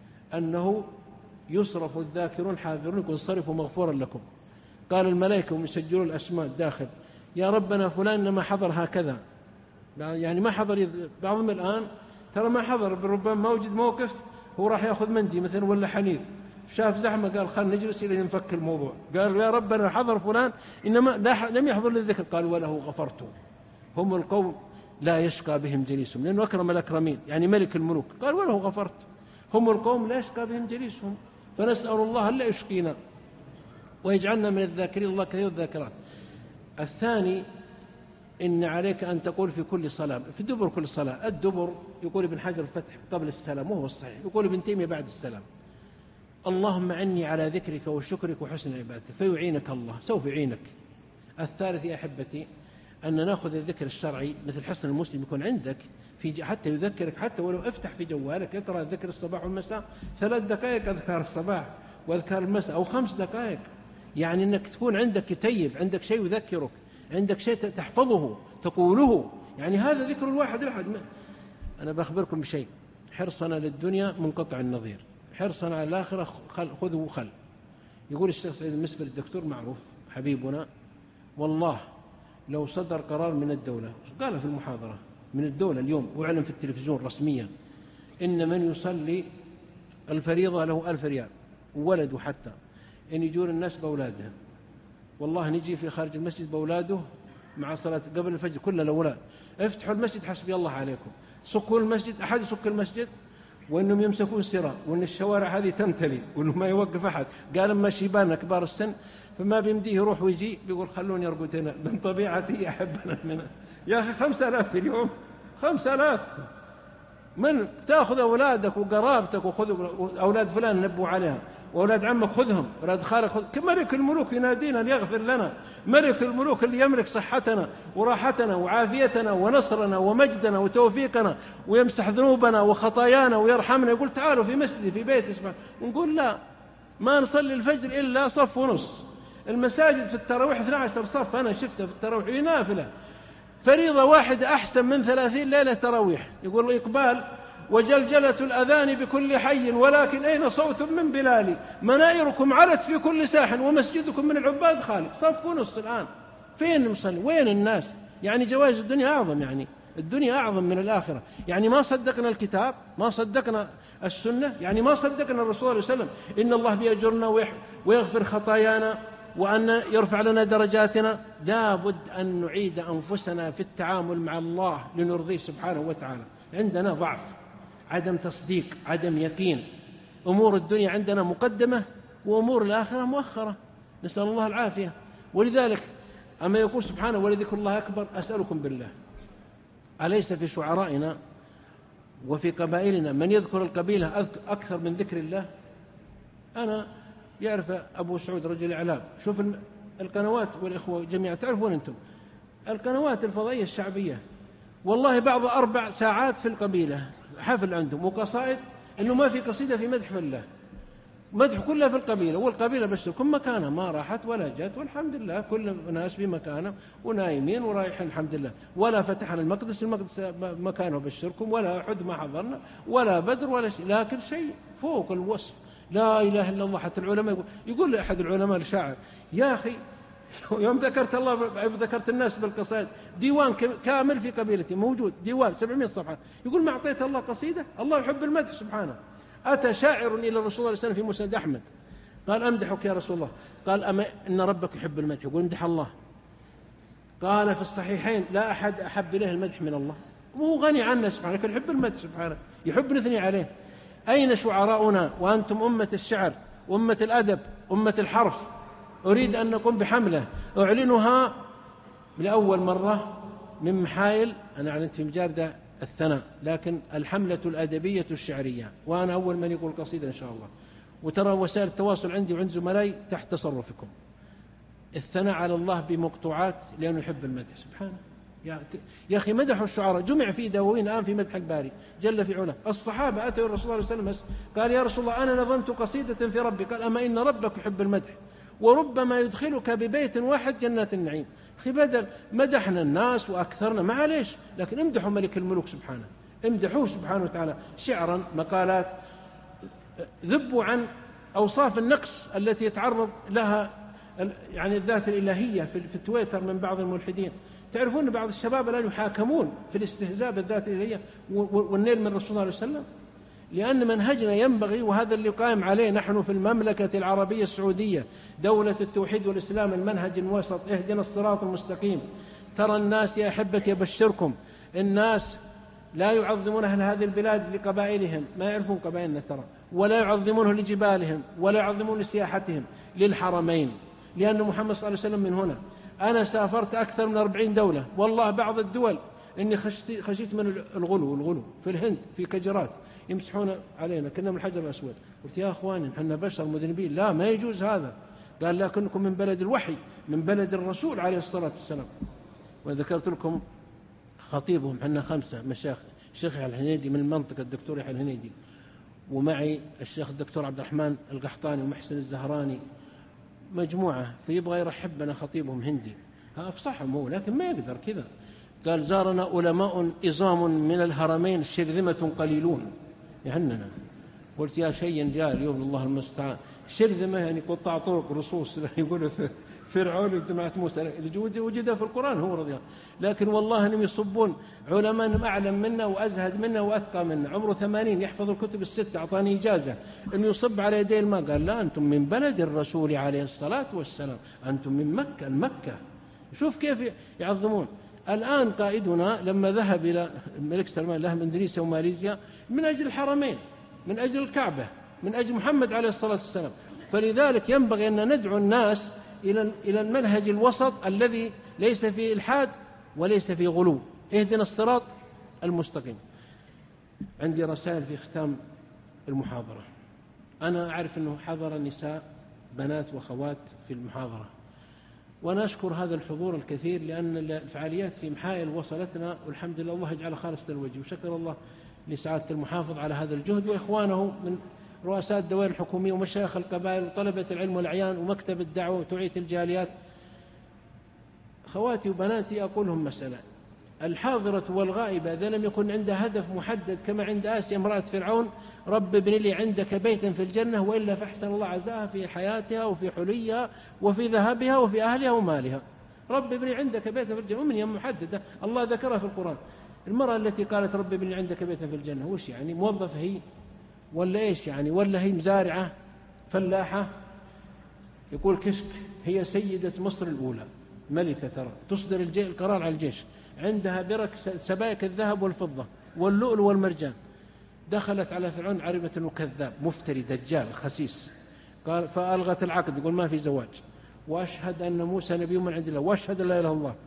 أنه يصرف الذاكرون حاذرون انصرفوا مغفورا لكم. قال الملائكة ومسجلوا الأسماء داخل يا ربنا فلان لما حضر هكذا، يعني ما حضر بعضهم الآن ترى ما حضر، ربما موجود موقف هو راح يأخذ مندي مثلا ولا حنيف، شاف زحمة قال خلنا نجلس إلى نفك الموضوع. قال يا ربنا حضر فلان إنما لم يحضر للذكر، قال وله غفرت. هم القوم لا يشقى بهم جليسهم، لأنه أكرم الأكرمين يعني ملك الملوك، قال وله غفرت. هم القوم لا يشقى بهم جليسهم. فنسأل الله ألا يشقينا ويجعلنا من الذاكرين الله كثير الذاكرات. الثاني إن عليك أن تقول في كل صلاة، في دبر كل صلاة. الدبر يقول ابن حجر الفتح قبل السلام وهو الصحيح، يقول ابن تيمية بعد السلام اللهم عني على ذكرك وشكرك وحسن عبادتك، فيعينك الله، سوف يعينك. الثالث يا أحبتي أن نأخذ الذكر الشرعي مثل حسن المسلم يكون عندك في حتى يذكرك، حتى ولو افتح في جوالك اقرأ ذكر الصباح والمساء 3 دقائق أذكار الصباح وأذكار المساء أو 5 دقائق، يعني أنك تكون عندك كتيب، عندك شيء يذكرك، عندك شيء تحفظه تقوله، يعني هذا ذكر الواحد الأحد. أنا بأخبركم بشيء، حرصنا للدنيا منقطع النظير، حرصنا على الآخرة خذ وخل. يقول الشيخ سعيد المسبر الدكتور معروف حبيبنا والله لو صدر قرار من الدولة، قال في المحاضرة من الدولة اليوم وأعلن في التلفزيون رسميا إن من يصلي الفريضة له 1000 ريال وولده حتى إن يجور الناس بأولادهم، والله نجي في خارج المسجد بأولاده مع صلاة قبل الفجر كل الأولاد افتحوا المسجد حسبي الله عليكم، سكوا المسجد، أحد يسك المسجد، وإنهم يمسكون سراء، وإن الشوارع هذه تمتلي، وإنه ما يوقف أحد. قال أما شيبان كبار السن فما بيمديه يروح ويجي، بيقول خلوني يرقد هنا من طبيعتي أحبنا منه. يا أخي 5000 في اليوم، 5000 من تأخذ أولادك وقرابتك وخذ أولاد فلان نبوا عليها وأولاد عمك خذهم، أولاد خالك خذ. كملك الملوك ينادينا ليغفر لنا، ملك الملوك اللي يملك صحتنا وراحتنا وعافيتنا ونصرنا ومجدنا وتوفيقنا ويمسح ذنوبنا وخطايانا ويرحمنا، يقول تعالوا في مسجدي في بيتي اسمع. ونقول لا، ما نصلي الفجر إلا صف ونص، المساجد في التراويح 12 صف، أنا شفته في التراويح نافلة، فريضة واحدة أحسن من 30 ليلة تراويح. يقول إقبال وجلجلة الأذان بكل حي ولكن أين صوت من بلال، منائركم علت في كل ساح ومسجدكم من العباد خالي. صف ونص الآن فين نصلي؟ وين الناس؟ يعني جوائز الدنيا أعظم، يعني الدنيا أعظم من الآخرة. يعني ما صدقنا الكتاب، ما صدقنا السنة، يعني ما صدقنا الرسول صلى الله عليه وسلم إن الله بيأجرنا ويغفر خطايانا وأن يرفع لنا درجاتنا. لا بد أن نعيد أنفسنا في التعامل مع الله لنرضيه سبحانه وتعالى. عندنا ضعف، عدم تصديق، عدم يقين، أمور الدنيا عندنا مقدمة وأمور الآخرة مؤخرة، نسأل الله العافية. ولذلك أما يقول سبحانه ولذكر الله أكبر، أسألكم بالله أليس في شعرائنا وفي قبائلنا من يذكر القبيلة أكثر من ذكر الله؟ أنا يعرف أبو سعود رجل إعلام، شوف القنوات والإخوة جميعا تعرفون أنتم القنوات الفضائية الشعبية، والله بعض 4 ساعات في القبيلة حفل عندهم وقصائد، إنه ما في قصيدة في مدح الله، مدح كلها في القبيلة، والقبيلة بس كل مكانها ما راحت ولا جت، والحمد لله كل الناس في مكانه ونايمين ورايحين الحمد لله. ولا فتحنا المقدس مكانه بشركم، ولا أحد ما حضرنا، ولا بدر ولا شيء، لكن شيء فوق الوصف. لا إله إلا الله. حتى العلماء يقول أحد العلماء الشاعر يا أخي يوم ذكرت الله ذكرت الناس بالقصائد، ديوان كامل في قبيلتي موجود، ديوان 700 صفحة، يقول ما أعطيت الله قصيدة؟ الله يحب المدح سبحانه. أتى شاعر إلى الرسول صلى الله عليه وسلم في مسند أحمد قال أمدحك يا رسول الله، قال أما إن ربك يحب المدح، يقول امدح الله. قال في الصحيحين: لا أحد أحب إليه المدح من الله، وهو غني عنه سبحانه، لكن يحب المدح سبحانه، يحب نثني عليه. أين شعراؤنا وأنتم أمة الشعر، أمة الأدب، أمة الحرف؟ أريد أن نقوم بحملة أعلنها لأول مرة من محايل، أنا أعلنت في مجال الثناء، لكن الحملة الأدبية الشعرية، وأنا أول من يقول قصيدة إن شاء الله. وترى وسائل التواصل عندي وعند زملائي تحت تصرفكم. الثناء على الله بمقطوعات لأنه يحب المدح سبحانه. يا أخي مدحوا الشعراء، جمع في دواوين الآن في مدح الباري جل في علاه. الصحابة أتوا الرسول صلى الله عليه وسلم قال: يا رسول الله أنا نظمت قصيدة في ربي. قال: أما إن ربك يحب المدح، وربما يدخلك ببيت واحد جنات النعيم. أخي بدل مدحنا الناس وأكثرنا معليش، لكن امدحوا ملك الملوك سبحانه، امدحوه سبحانه وتعالى شعرا، مقالات، ذبوا عن أوصاف النقص التي يتعرض لها يعني الذات الإلهية في التويتر من بعض الملحدين. تعرفون بعض الشباب الآن يحاكمون في الاستهزاء بالذات الإلهية والنيل من الرسول صلى الله عليه وسلم، لأن منهجنا ينبغي، وهذا اللي قائم عليه نحن في المملكة العربية السعودية دولة التوحيد والإسلام، المنهج الوسط، اهدنا الصراط المستقيم. ترى الناس يا أحبتي يبشركم، الناس لا يعظمون أهل هذه البلاد لقبائلهم، ما يعرفون قبائلنا ترى، ولا يعظمونه لجبالهم، ولا يعظمون لسياحتهم، للحرمين، لأن محمد صلى الله عليه وسلم من هنا. أنا سافرت أكثر من 40 دولة، والله بعض الدول إني خشيت من الغلو في الهند، في كجرات يمسحون علينا كنا من الحجر الأسود. قلت يا أخواني نحن بشر مذنبين، لا ما يجوز هذا. قال: لكنكم من بلد الوحي، من بلد الرسول عليه الصلاة والسلام. وذكرت لكم خطيبهم، عندنا 5 مشايخ: الشيخ يحيى الهنيدي من المنطقة، الدكتور يحيى الهنيدي، ومعي الشيخ الدكتور عبد الرحمن القحطاني ومحسن الزهراني، مجموعة. فيبغى يرحبنا خطيبهم هندي، أفصحهم هو لكن ما يقدر كذا. قال: زارنا علماء إظام من الهرمين شرذمة قليلون يهننا. قلت يا شيء جاء اليوم الله المستعان، شرذمة يعني قطع طرق رصوص يقولوا فرعون وجماعة موسى، وجد في القرآن هو رضي الله. لكن والله أنهم يصبون علماء أعلم منا وأزهد منا وأثقى منا، عمره 80 يحفظ الكتب ال6، أعطاني إجازة أنه يصب على يدي الماء. قال: لا أنتم من بلد الرسول عليه الصلاة والسلام، أنتم من مكة. شوف كيف يعظمون. الآن قائدنا لما ذهب إلى الملك سلمان، له إندونيسيا وماليزيا من أجل الحرمين، من أجل الكعبة، من أجل محمد عليه الصلاة والسلام. فلذلك ينبغي أن ندعو الناس إلى المنهج الوسط الذي ليس فيه إلحاد وليس فيه غلو. اهدنا الصراط المستقيم. عندي رسائل في ختام المحاضرة. أنا أعرف أنه حضر نساء بنات وخوات في المحاضرة، وأنا أشكر هذا الحضور الكثير، لأن الفعاليات في محايل وصلتنا والحمد لله، الله يجعل خالصة الوجه. وشكر الله لسعادة المحافظ على هذا الجهد، وإخوانه من رؤساء الدوائر الحكومية ومشايخ القبائل وطلبة العلم والأعيان ومكتب الدعوة وتوعية الجاليات. خواتي وبناتي أقولهم مسألة: الحاضرة والغائبة إذا لم يكن عندها هدف محدد كما عند آسيا امرأة فرعون: رب ابن لي عندك بيتا في الجنة، وإلا فاحسن الله عزاها في حياتها وفي حليها وفي ذهبها وفي أهلها ومالها. رب ابن لي عندك بيتا في الجنة، ومن محددة الله ذكرها في القرآن. المرأة التي قالت رب ابن لي عندك بيتا في الجنة، وش يعني؟ موظفة هي ولا إيش يعني؟ ولا هي مزارعة فلاحة؟ يقول كشك هي سيدة مصر الأولى، ملكة ترى، تصدر القرار على الجيش، عندها برك سبائك الذهب والفضة واللؤلؤ والمرجان. دخلت على فرعون عرفت أنه كذاب مفتري دجال خسيس، قال فألغت العقد، يقول ما في زواج، وأشهد أن موسى نبي من عند الله، وأشهد لا إله إلا الله.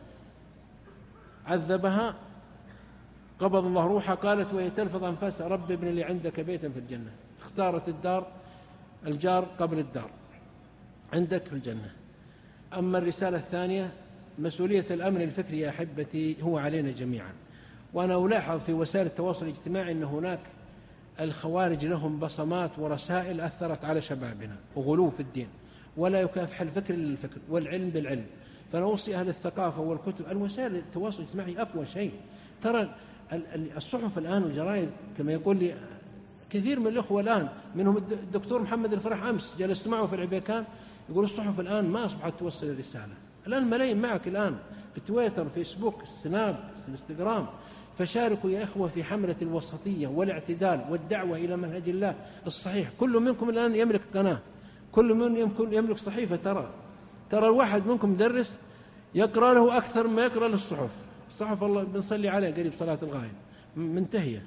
عذبها، قبض الله روحها. قالت وهي تلفظ أنفاسها: رب ابن لي عندك بيتا في الجنة. اختارت الجار قبل الدار، عندك في الجنة. أما الرسالة الثانية: مسؤولية الأمن الفكري يا أحبتي هو علينا جميعا. وأنا ألاحظ في وسائل التواصل الاجتماعي أن هناك الخوارج لهم بصمات ورسائل أثرت على شبابنا، وغلو في الدين، ولا يكافح الفكر للفكر والعلم بالعلم. فنوصي أهل الثقافة والكتب، الوسائل التواصل الاجتماعي أقوى شيء. ترى الصحف الآن والجرائد كما يقول لي كثير من الأخوة الآن، منهم الدكتور محمد الفرح أمس جلست معه في العبيكان، يقول الصحف الآن ما أصبحت توصل الرسالة. الآن ملايين معك الآن في تويتر، فيسبوك، سناب، انستغرام. فشاركوا يا إخوة في حملة الوسطية والاعتدال والدعوة إلى منهج الله الصحيح. كل منكم الآن يملك قناة، كل من يملك صحيفة. ترى الواحد منكم مدرس يقرأ له أكثر ما يقرأ للصحف. الصحف الله بنصلي عليه قريب صلاة الغائب منتهية.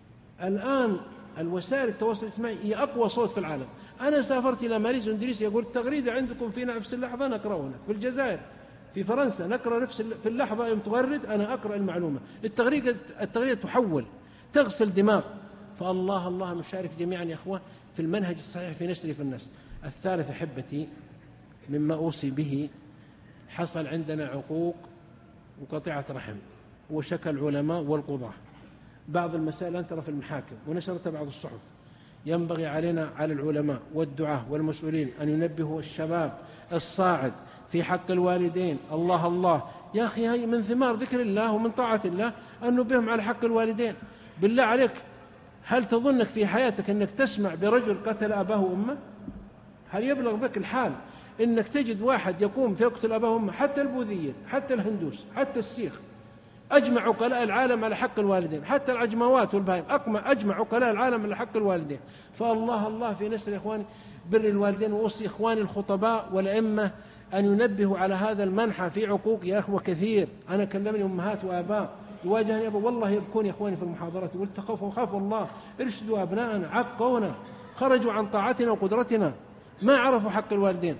الآن الوسائل التواصل الاجتماعي هي أقوى صوت في العالم. أنا سافرت إلى ماليزيا واندونيسيا، يقول التغريدة عندكم في نفس اللحظة نقرأ هنا. في الجزائر، في فرنسا نقرأ نفس في اللحظة يوم تغرد أنا أقرأ المعلومة. التغريدة تحول، تغسل دماغ. فالله الله نشارك جميعا يا أخوة في المنهج الصحيح في نشره في الناس. الثالث أحبتي مما أوصي به، حصل عندنا عقوق وقطيعة رحم وشكى العلماء والقضاة. بعض المسائل أنتر في المحاكم ونشرتها بعض الصحف. ينبغي علينا على العلماء والدعاة والمسؤولين أن ينبهوا الشباب الصاعد في حق الوالدين. الله الله يا أخي، هي من ثمار ذكر الله ومن طاعة الله أن نبههم على حق الوالدين. بالله عليك، هل تظنك في حياتك أنك تسمع برجل قتل أباه وأمه؟ هل يبلغ بك الحال أنك تجد واحد يقوم في يقتل أباه وأمه؟ حتى البوذيين، حتى الهندوس، حتى السيخ، أجمع عقلاء العالم على حق الوالدين. حتى العجموات والبهائم أجمع عقلاء العالم على حق الوالدين. فالله الله في نشر إخواني بر الوالدين. وأوصي إخواني الخطباء والأئمة أن ينبهوا على هذا المنحى في عقوق يا أخوة كثير. أنا كلمني أمهات وآباء يواجهني أبو والله يبكون يا إخواني في المحاضرات، قلت خافوا الله، ارشدوا أبناءنا، عقونا، خرجوا عن طاعتنا وقدرتنا، ما عرفوا حق الوالدين.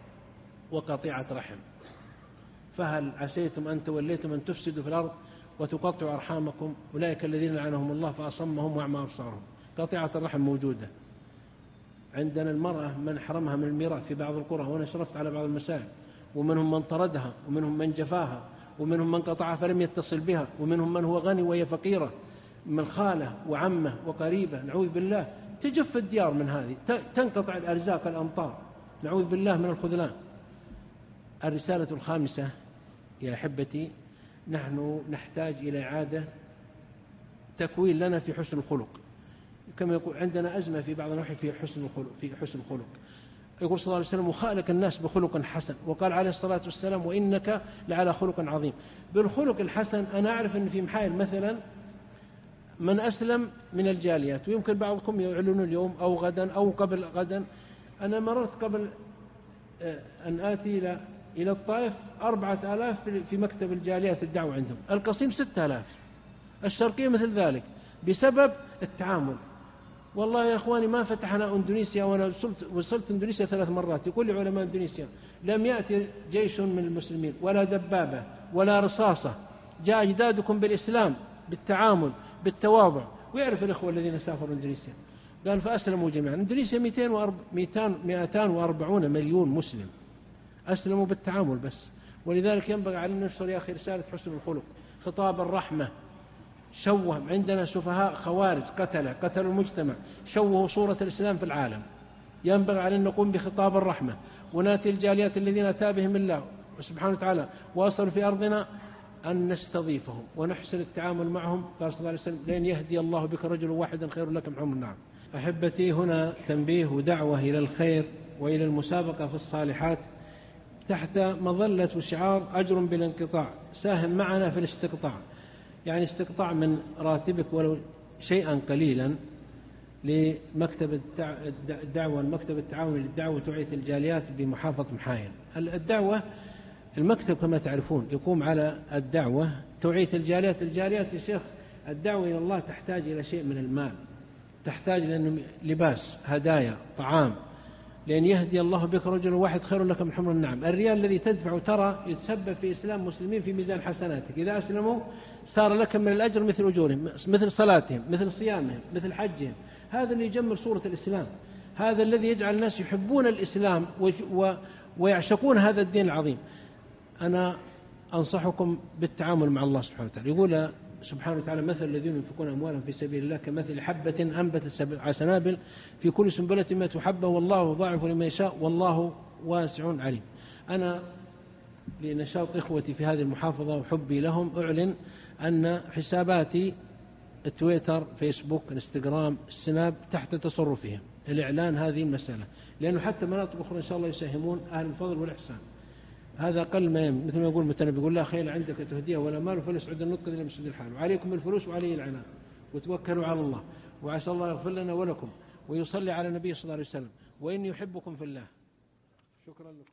وقطيعة رحم، فهل عسيتم أن توليتم أن تفسدوا في الأرض وتقطعوا أرحامكم؟ أولئك الذين لعنهم الله فأصمهم وأعمى أبصارهم. قطيعة الرحم موجودة عندنا. المرأة من حرمها من الميراث في بعض القرى، وأنا شرفت على بعض المساجد، ومنهم من طردها، ومنهم من جفاها، ومنهم من قطعها فلم يتصل بها، ومنهم من هو غني وهي فقيرة، من خالة وعمة وقريبة، نعوذ بالله. تجف الديار من هذه، تنقطع الأرزاق، الأمطار، نعوذ بالله من الخذلان. الرسالة الخامسة يا أحبتي، نحن نحتاج إلى إعادة تكوين لنا في حسن الخلق. كما يقول عندنا أزمة في بعض النواحي في حسن الخلق. يقول صلى الله عليه وسلم: وخالق الناس بخلق حسن. وقال عليه الصلاة والسلام: وإنك لعلى خلق عظيم. بالخلق الحسن أنا أعرف أن في محايل مثلا من أسلم من الجاليات، ويمكن بعضكم يعلنون اليوم أو غدا أو قبل غدا. أنا مررت قبل أن آتي إلى الطائف 4000 في مكتب الجاليات الدعوة عندهم، القصيم 6000، الشرقية مثل ذلك، بسبب التعامل. والله يا أخواني ما فتحنا إندونيسيا، وأنا وصلت إندونيسيا 3 مرات. يقول لي علماء إندونيسيا: لم يأتي جيش من المسلمين ولا دبابة ولا رصاصة، جاء أجدادكم بالإسلام، بالتعامل، بالتواضع. ويعرف الإخوة الذين سافروا إندونيسيا، قال فأسلموا جميعا. إندونيسيا 240 مليون مسلم أسلموا بالتعامل بس. ولذلك ينبغي علينا نشر يا أخي رسالة حسن الخلق، خطاب الرحمة. شوه عندنا سفهاء خوارج قتلوا المجتمع، شوهوا صورة الإسلام في العالم. ينبغي علينا نقوم بخطاب الرحمة، وناتي الجاليات الذين أتى بهم الله سبحانه وتعالى وأصلوا في أرضنا أن نستضيفهم ونحسن التعامل معهم. قال صلى الله عليه وسلم: لن يهدي الله بك رجل واحدا خير لك من حمر النعم. أحبتي، هنا تنبيه ودعوة إلى الخير وإلى المسابقة في الصالحات تحت مظلة وشعار أجر بلا انقطاع. ساهم معنا في الاستقطاع، يعني استقطاع من راتبك ولو شيئا قليلا لمكتب الدعوة، المكتب التعاوني للدعوة وتوعية الجاليات بمحافظة محايل. الدعوة المكتب كما تعرفون يقوم على الدعوة توعية الجاليات. الجاليات يا شيخ الدعوة إلى الله تحتاج إلى شيء من المال، تحتاج إلى لباس، هدايا، طعام. لأن يهدي الله بك رجل واحد خير لك من حمر النعم. الريال الذي تدفع ترى يتسبب في إسلام مسلمين في ميزان حسناتك، إذا أسلموا صار لك من الأجر مثل أجورهم، مثل صلاتهم، مثل صيامهم، مثل حجهم. هذا اللي يجمل صورة الإسلام، هذا الذي يجعل الناس يحبون الإسلام ويعشقون هذا الدين العظيم. أنا أنصحكم بالتعامل مع الله سبحانه وتعالى. يقول سبحانه وتعالى: مثل الذين ينفقون أموالهم في سبيل الله كمثل حبة أنبتت 7 سنابل في كل سنبلة 100 حبة والله ضاعف لمن يشاء والله واسع عليم. أنا لنشاط إخوتي في هذه المحافظة وحبي لهم أعلن أن حساباتي تويتر، فيسبوك، انستغرام، السناب تحت تصرفهم. الإعلان هذه المسألة، لأنه حتى مناطق أخرى إن شاء الله يساهمون أهل الفضل والإحسان. هذا قل ما يهم، مثل ما يقول المتنبي: يقول: لا خيل عندك تهديه ولا مال فليسعد النطق إلا بسعود الحال. وعليكم الفلوس وعليه العنان، وتوكلوا على الله، وعسى الله يغفر لنا ولكم ويصلي على النبي صلى الله عليه وسلم، وإني يحبكم في الله. شكرا لكم.